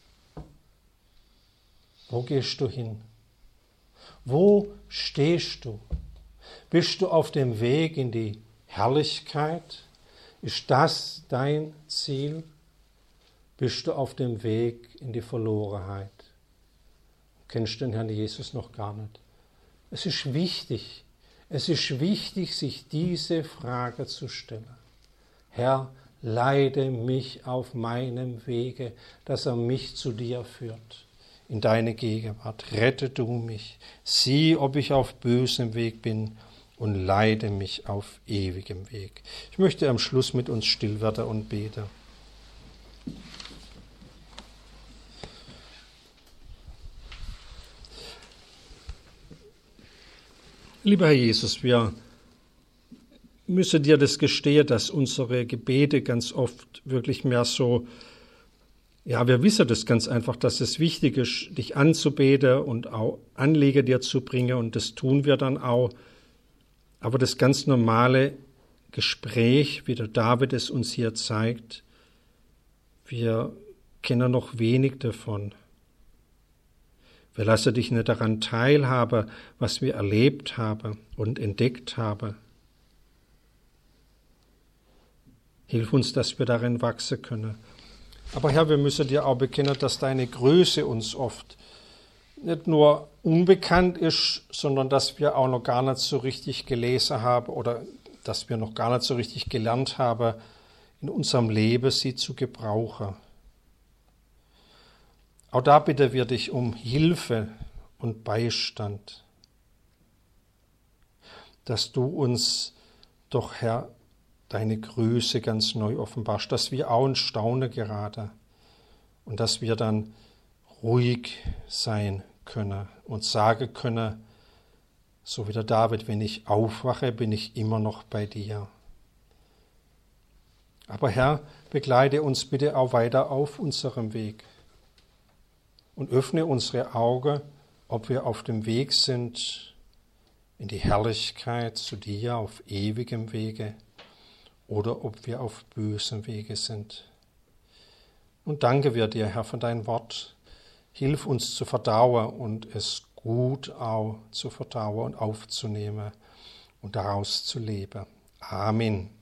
Wo gehst du hin? Wo stehst du? Bist du auf dem Weg in die Herrlichkeit? Ist das dein Ziel? Bist du auf dem Weg in die Verlorenheit? Kennst du den Herrn Jesus noch gar nicht? Es ist wichtig, es ist wichtig, sich diese Frage zu stellen. Herr, leite mich auf meinem Wege, dass er mich zu dir führt, in deine Gegenwart. Rette du mich, sieh, ob ich auf bösem Weg bin und leite mich auf ewigem Weg. Ich möchte am Schluss mit uns still werden und beten. Lieber Herr Jesus, wir müssen dir das gestehen, dass unsere Gebete ganz oft wirklich mehr so, ja, wir wissen das ganz einfach, dass es wichtig ist, dich anzubeten und auch Anliegen dir zu bringen, und das tun wir dann auch. Aber das ganz normale Gespräch, wie der David es uns hier zeigt, wir kennen noch wenig davon. Wir lassen dich nicht daran teilhaben, was wir erlebt haben und entdeckt haben. Hilf uns, dass wir darin wachsen können. Aber Herr, wir müssen dir auch bekennen, dass deine Größe uns oft nicht nur unbekannt ist, sondern dass wir auch noch gar nicht so richtig gelesen haben oder dass wir noch gar nicht so richtig gelernt haben, in unserem Leben sie zu gebrauchen. Auch da bitten wir dich um Hilfe und Beistand, dass du uns doch, Herr, deine Größe ganz neu offenbarst, dass wir auch in Staunen geraten und dass wir dann ruhig sein können und sagen können, so wie der David, wenn ich aufwache, bin ich immer noch bei dir. Aber Herr, begleite uns bitte auch weiter auf unserem Weg und öffne unsere Augen, ob wir auf dem Weg sind in die Herrlichkeit zu dir auf ewigem Wege oder ob wir auf bösem Wege sind. Und danke wir dir, Herr, für dein Wort. Hilf uns zu verdauen und es gut auch zu verdauen und aufzunehmen und daraus zu leben. Amen.